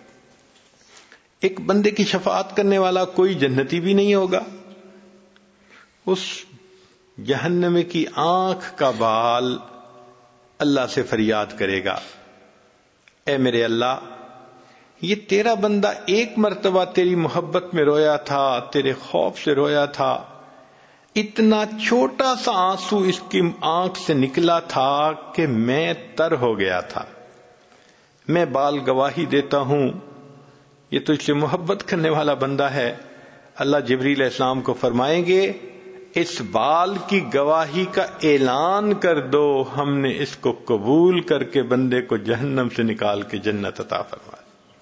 ایک بندے کی شفاعت کرنے والا کوئی جنتی بھی نہیں ہوگا۔ اس جہنم کی آنکھ کا بال اللہ سے فریاد کرے گا، اے میرے اللہ، یہ تیرا بندہ ایک مرتبہ تیری محبت میں رویا تھا، تیرے خوف سے رویا تھا، اتنا چھوٹا سا آنسو اس کی آنکھ سے نکلا تھا کہ میں تر ہو گیا تھا، میں بال گواہی دیتا ہوں یہ تجھ سے محبت کرنے والا بندہ ہے۔ اللہ جبریل علیہ السلام کو فرمائیں گے اس بال کی گواہی کا اعلان کر دو، ہم نے اس کو قبول کر کے بندے کو جہنم سے نکال کے جنت عطا فرما۔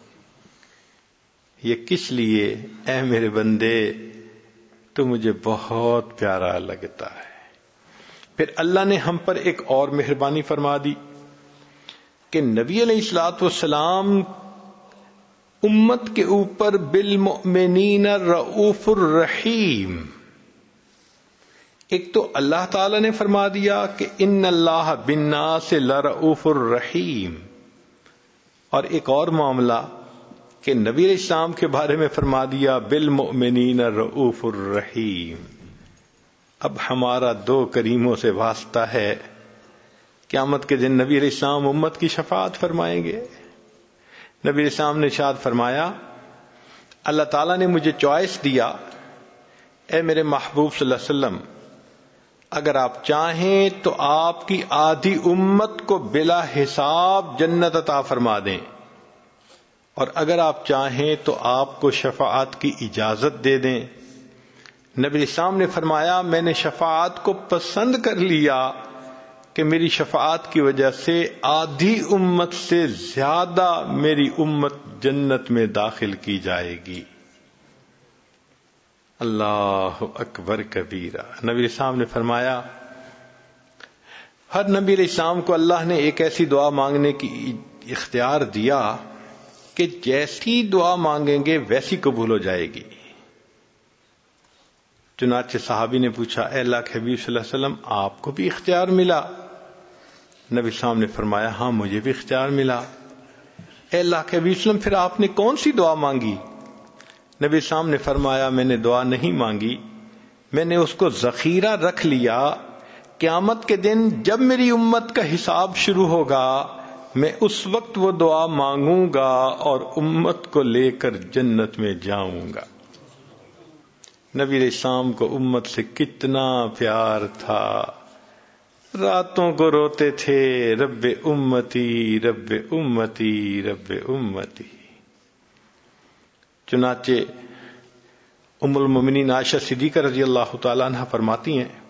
یہ کس لیے؟ اے میرے بندے تو مجھے بہت پیارا لگتا ہے۔ پھر اللہ نے ہم پر ایک اور مہربانی فرما دی کہ نبی علیہ الصلوۃ والسلام امت کے اوپر بالمؤمنین رؤوف الرحیم۔ ایک تو اللہ تعالی نے فرما دیا کہ ان اللہ بالناس لرؤوف الرحیم، اور ایک اور معاملہ کہ نبی علیہ السلام کے بارے میں فرما دیا بالمؤمنین رؤوف الرحیم۔ اب ہمارا دو کریموں سے واسطہ ہے، قیامت کے دن نبی علیہ السلام امت کی شفاعت فرمائیں گے۔ نبی علیہ السلام نے ارشاد فرمایا اللہ تعالیٰ نے مجھے چوائس دیا، اے میرے محبوب صلی اللہ علیہ وسلم، اگر آپ چاہیں تو آپ کی آدھی امت کو بلا حساب جنت عطا فرما دیں، اور اگر آپ چاہیں تو آپ کو شفاعت کی اجازت دے دیں۔ نبی علیہ السلام نے فرمایا میں نے شفاعت کو پسند کر لیا کہ میری شفاعت کی وجہ سے آدھی امت سے زیادہ میری امت جنت میں داخل کی جائے گی۔ اللہ اکبر کبیرہ۔ نبی علیہ السلام نے فرمایا ہر نبی علیہ السلام کو اللہ نے ایک ایسی دعا مانگنے کی اختیار دیا کہ جیسی دعا مانگیں گے ویسی قبول ہو جائے گی۔ چنانچہ صحابی نے پوچھا اے اللہ کے حبیب صلی اللہ علیہ وسلم آپ کو بھی اختیار ملا؟ نبی صاحب نے فرمایا ہاں مجھے بھی اختیار ملا۔ اے اللہ کے حبیب صلی اللہ علیہ وسلم پھر آپ نے کون سی دعا مانگی؟ نبی صاحب نے فرمایا میں نے دعا نہیں مانگی، میں نے اس کو ذخیرہ رکھ لیا، قیامت کے دن جب میری امت کا حساب شروع ہوگا میں اس وقت وہ دعا مانگوں گا اور امت کو لے کر جنت میں جاؤں گا۔ نبی علیہ السلام کو امت سے کتنا پیار تھا، راتوں کو روتے تھے رب امتی رب امتی رب امتی۔ چنانچہ ام المومنین عائشہ صدیقہ رضی اللہ تعالی عنہ فرماتی ہیں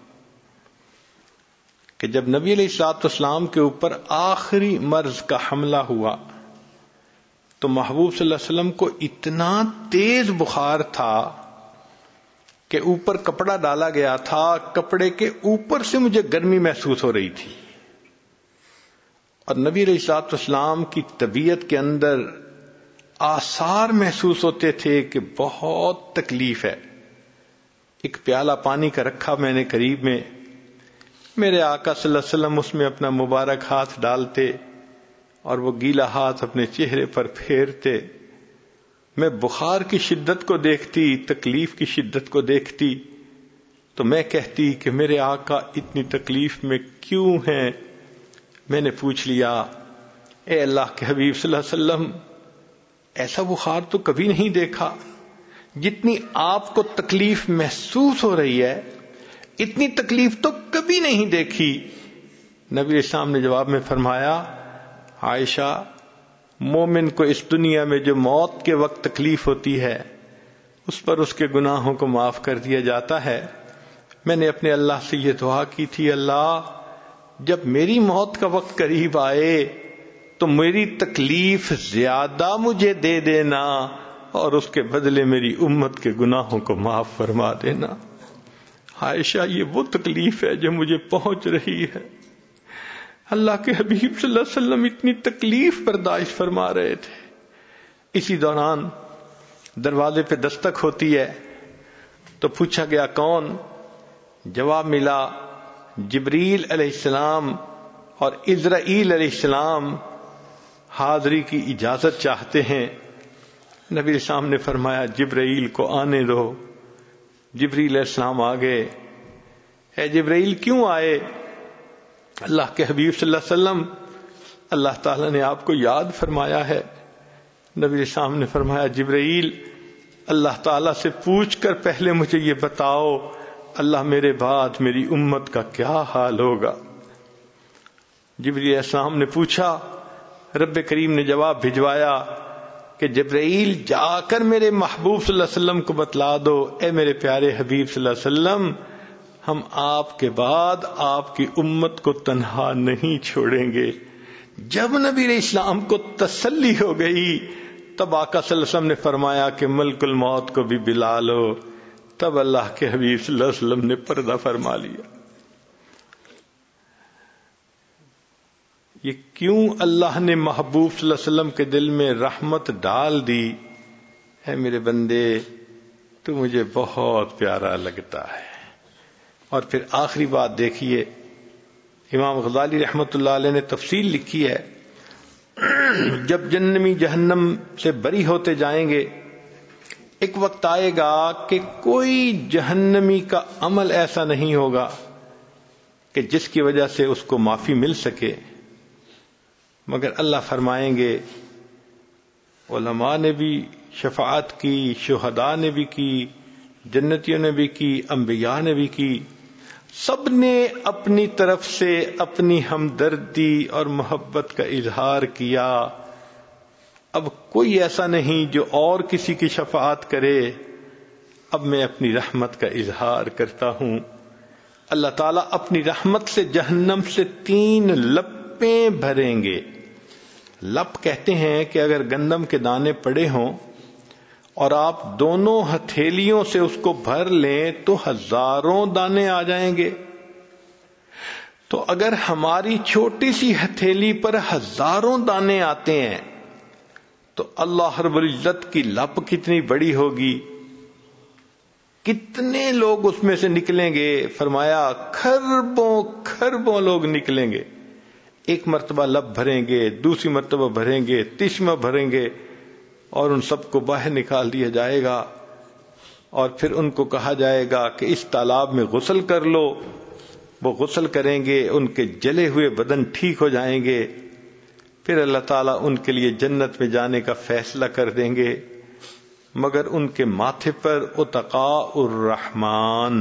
کہ جب نبی علیہ الصلوۃ والسلام کے اوپر آخری مرض کا حملہ ہوا تو محبوب صلی اللہ علیہ وسلم کو اتنا تیز بخار تھا کہ اوپر کپڑا ڈالا گیا تھا، کپڑے کے اوپر سے مجھے گرمی محسوس ہو رہی تھی، اور نبی علیہ الصلوۃ والسلام کی طبیعت کے اندر آثار محسوس ہوتے تھے کہ بہت تکلیف ہے۔ ایک پیالہ پانی کا رکھا میں نے قریب میں، میرے آقا صلی اللہ علیہ وسلم اس میں اپنا مبارک ہاتھ ڈالتے اور وہ گیلا ہاتھ اپنے چہرے پر پھیرتے، میں بخار کی شدت کو دیکھتی، تکلیف کی شدت کو دیکھتی تو میں کہتی کہ میرے آقا اتنی تکلیف میں کیوں ہیں؟ میں نے پوچھ لیا اے اللہ کے حبیب صلی اللہ علیہ وسلم ایسا بخار تو کبھی نہیں دیکھا، جتنی آپ کو تکلیف محسوس ہو رہی ہے اتنی تکلیف تو کبھی نہیں دیکھی۔ نبی السلام نے جواب میں فرمایا عائشہ مومن کو اس دنیا میں جو موت کے وقت تکلیف ہوتی ہے اس پر اس کے گناہوں کو معاف کر دیا جاتا ہے۔ میں نے اپنے اللہ سے یہ دعا کی تھی اللہ جب میری موت کا وقت قریب آئے تو میری تکلیف زیادہ مجھے دے دینا اور اس کے بدلے میری امت کے گناہوں کو معاف فرما دینا۔ عائشہ یہ وہ تکلیف ہے جو مجھے پہنچ رہی ہے، اللہ کے حبیب صلی اللہ علیہ وسلم اتنی تکلیف برداشت فرما رہے تھے. اسی دوران دروازے پہ دستک ہوتی ہے تو پوچھا گیا کون؟ جواب ملا جبریل علیہ السلام اور عزرائیل علیہ السلام حاضری کی اجازت چاہتے ہیں. نبی اسلام نے فرمایا جبرائیل کو آنے دو. جبریل علیہ السلام آ گئے. اے جبرائیل کیوں آئے؟ اللہ کے حبیب صلی اللہ علیہ وسلم اللہ تعالیٰ نے آپ کو یاد فرمایا ہے. نبی اسلام نے فرمایا جبرائیل اللہ تعالیٰ سے پوچھ کر پہلے مجھے یہ بتاؤ اللہ میرے بعد میری امت کا کیا حال ہوگا. جبرائیل علیہ السلام نے پوچھا. رب کریم نے جواب بھجوایا کہ جبرائیل جا کر میرے محبوب صلی اللہ علیہ وسلم کو بتلا دو اے میرے پیارے حبیب صلی اللہ علیہ وسلم ہم آپ کے بعد آپ کی امت کو تنہا نہیں چھوڑیں گے. جب نبی علیہ السلام کو تسلی ہو گئی تب آقا صلی اللہ علیہ وسلم نے فرمایا کہ ملک الموت کو بھی بلا لو. تب اللہ کے حبیب صلی اللہ علیہ وسلم نے پردہ فرما لیا. یہ کیوں اللہ نے محبوب صلی اللہ علیہ وسلم کے دل میں رحمت ڈال دی؟ ہے میرے بندے تو مجھے بہت پیارا لگتا ہے. اور پھر آخری بات دیکھیے امام غزالی رحمت اللہ علیہ نے تفصیل لکھی ہے. جب جہنمی جہنم سے بری ہوتے جائیں گے ایک وقت آئے گا کہ کوئی جہنمی کا عمل ایسا نہیں ہوگا کہ جس کی وجہ سے اس کو معافی مل سکے مگر اللہ فرمائیں گے علماء نے بھی شفاعت کی، شہداء نے بھی کی، جنتیوں نے بھی کی، انبیاء نے بھی کی. سب نے اپنی طرف سے اپنی ہمدردی اور محبت کا اظہار کیا. اب کوئی ایسا نہیں جو اور کسی کی شفاعت کرے. اب میں اپنی رحمت کا اظہار کرتا ہوں. اللہ تعالیٰ اپنی رحمت سے جہنم سے 3 لپیں بھریں گے. لپ کہتے ہیں کہ اگر گندم کے دانے پڑے ہوں اور آپ دونوں ہتھیلیوں سے اس کو بھر لیں تو 1000 دانے آ جائیں گے. تو اگر ہماری چھوٹی سی ہتھیلی پر 1000 دانے آتے ہیں تو اللہ رب العزت کی لپ کتنی بڑی ہوگی، کتنے لوگ اس میں سے نکلیں گے. فرمایا خربوں لوگ نکلیں گے. ایک مرتبہ لب بھریں گے، دوسری مرتبہ بھریں گے، تیسری بھریں گے اور ان سب کو باہر نکال دیا جائے گا. اور پھر ان کو کہا جائے گا کہ اس تالاب میں غسل کر لو. وہ غسل کریں گے، ان کے جلے ہوئے بدن ٹھیک ہو جائیں گے. پھر اللہ تعالیٰ ان کے لیے جنت میں جانے کا فیصلہ کر دیں گے. مگر ان کے ماتھے پر اتقاء الرحمن،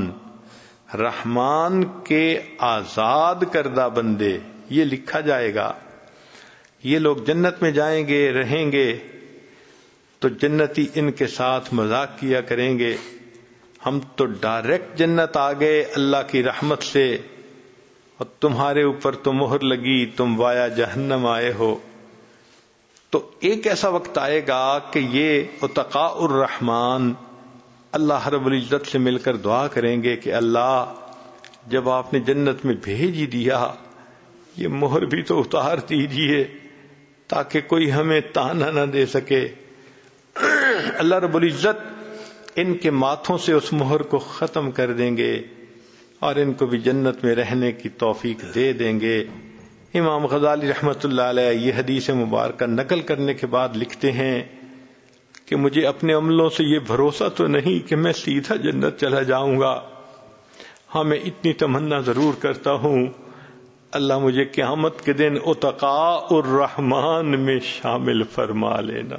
رحمان کے آزاد کردہ بندے، یہ لکھا جائے گا. یہ لوگ جنت میں جائیں گے، رہیں گے تو جنتی ان کے ساتھ مذاق کیا کریں گے ہم تو ڈائریکٹ جنت آ گئے اللہ کی رحمت سے اور تمہارے اوپر تو مہر لگی، تم وایا جہنم آئے ہو. تو ایک ایسا وقت آئے گا کہ یہ اتقاء الرحمن اللہ رب العزت سے مل کر دعا کریں گے کہ اللہ جب آپ نے جنت میں بھیج ہی دیا یہ مہر بھی تو اتار دیجیے تاکہ کوئی ہمیں تانا نہ دے سکے. اللہ رب العزت ان کے ماتھوں سے اس مہر کو ختم کر دیں گے اور ان کو بھی جنت میں رہنے کی توفیق دے دیں گے. امام غزالی رحمت اللہ علیہ یہ حدیث مبارکہ نقل کرنے کے بعد لکھتے ہیں کہ مجھے اپنے عملوں سے یہ بھروسہ تو نہیں کہ میں سیدھا جنت چلا جاؤں گا. ہاں میں اتنی تمنا ضرور کرتا ہوں اللہ مجھے قیامت کے دن اتقاء الرحمن میں شامل فرما لینا.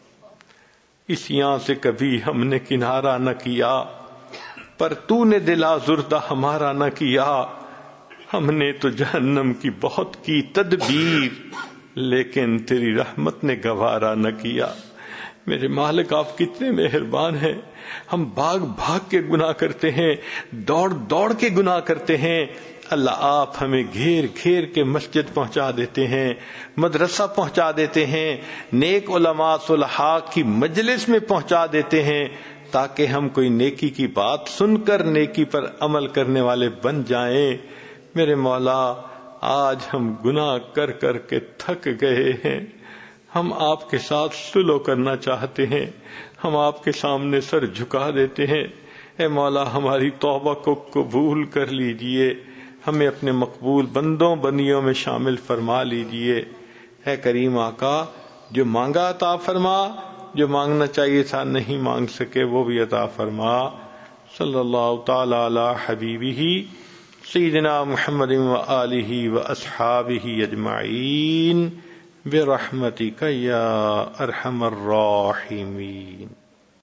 اس یہاں سے کبھی ہم نے کنارہ نہ کیا پر تو نے دل آزردہ ہمارا نہ کیا. ہم نے تو جہنم کی بہت کی تدبیر لیکن تیری رحمت نے گوارا نہ کیا. میرے مالک آپ کتنے مہربان ہیں. ہم بھاگ بھاگ کے گناہ کرتے ہیں، دوڑ دوڑ کے گناہ کرتے ہیں. اللہ آپ ہمیں گھیر گھیر کے مسجد پہنچا دیتے ہیں، مدرسہ پہنچا دیتے ہیں، نیک علماء صلحاء کی مجلس میں پہنچا دیتے ہیں تاکہ ہم کوئی نیکی کی بات سن کر نیکی پر عمل کرنے والے بن جائیں. میرے مولا آج ہم گناہ کر کر کے تھک گئے ہیں، ہم آپ کے ساتھ صلح کرنا چاہتے ہیں، ہم آپ کے سامنے سر جھکا دیتے ہیں۔ اے مولا ہماری توبہ کو قبول کر لیجئے، ہمیں اپنے مقبول بندوں بندیوں میں شامل فرما لیجئے۔ اے کریم آقا، جو مانگا عطا فرما، جو مانگنا چاہیے تھا نہیں مانگ سکے وہ بھی عطا فرما۔ صلی اللہ تعالی علی حبیبہ سیدنا محمد وآلہ واصحابہ اجمعین برحمتک یا ارحم الراحمین۔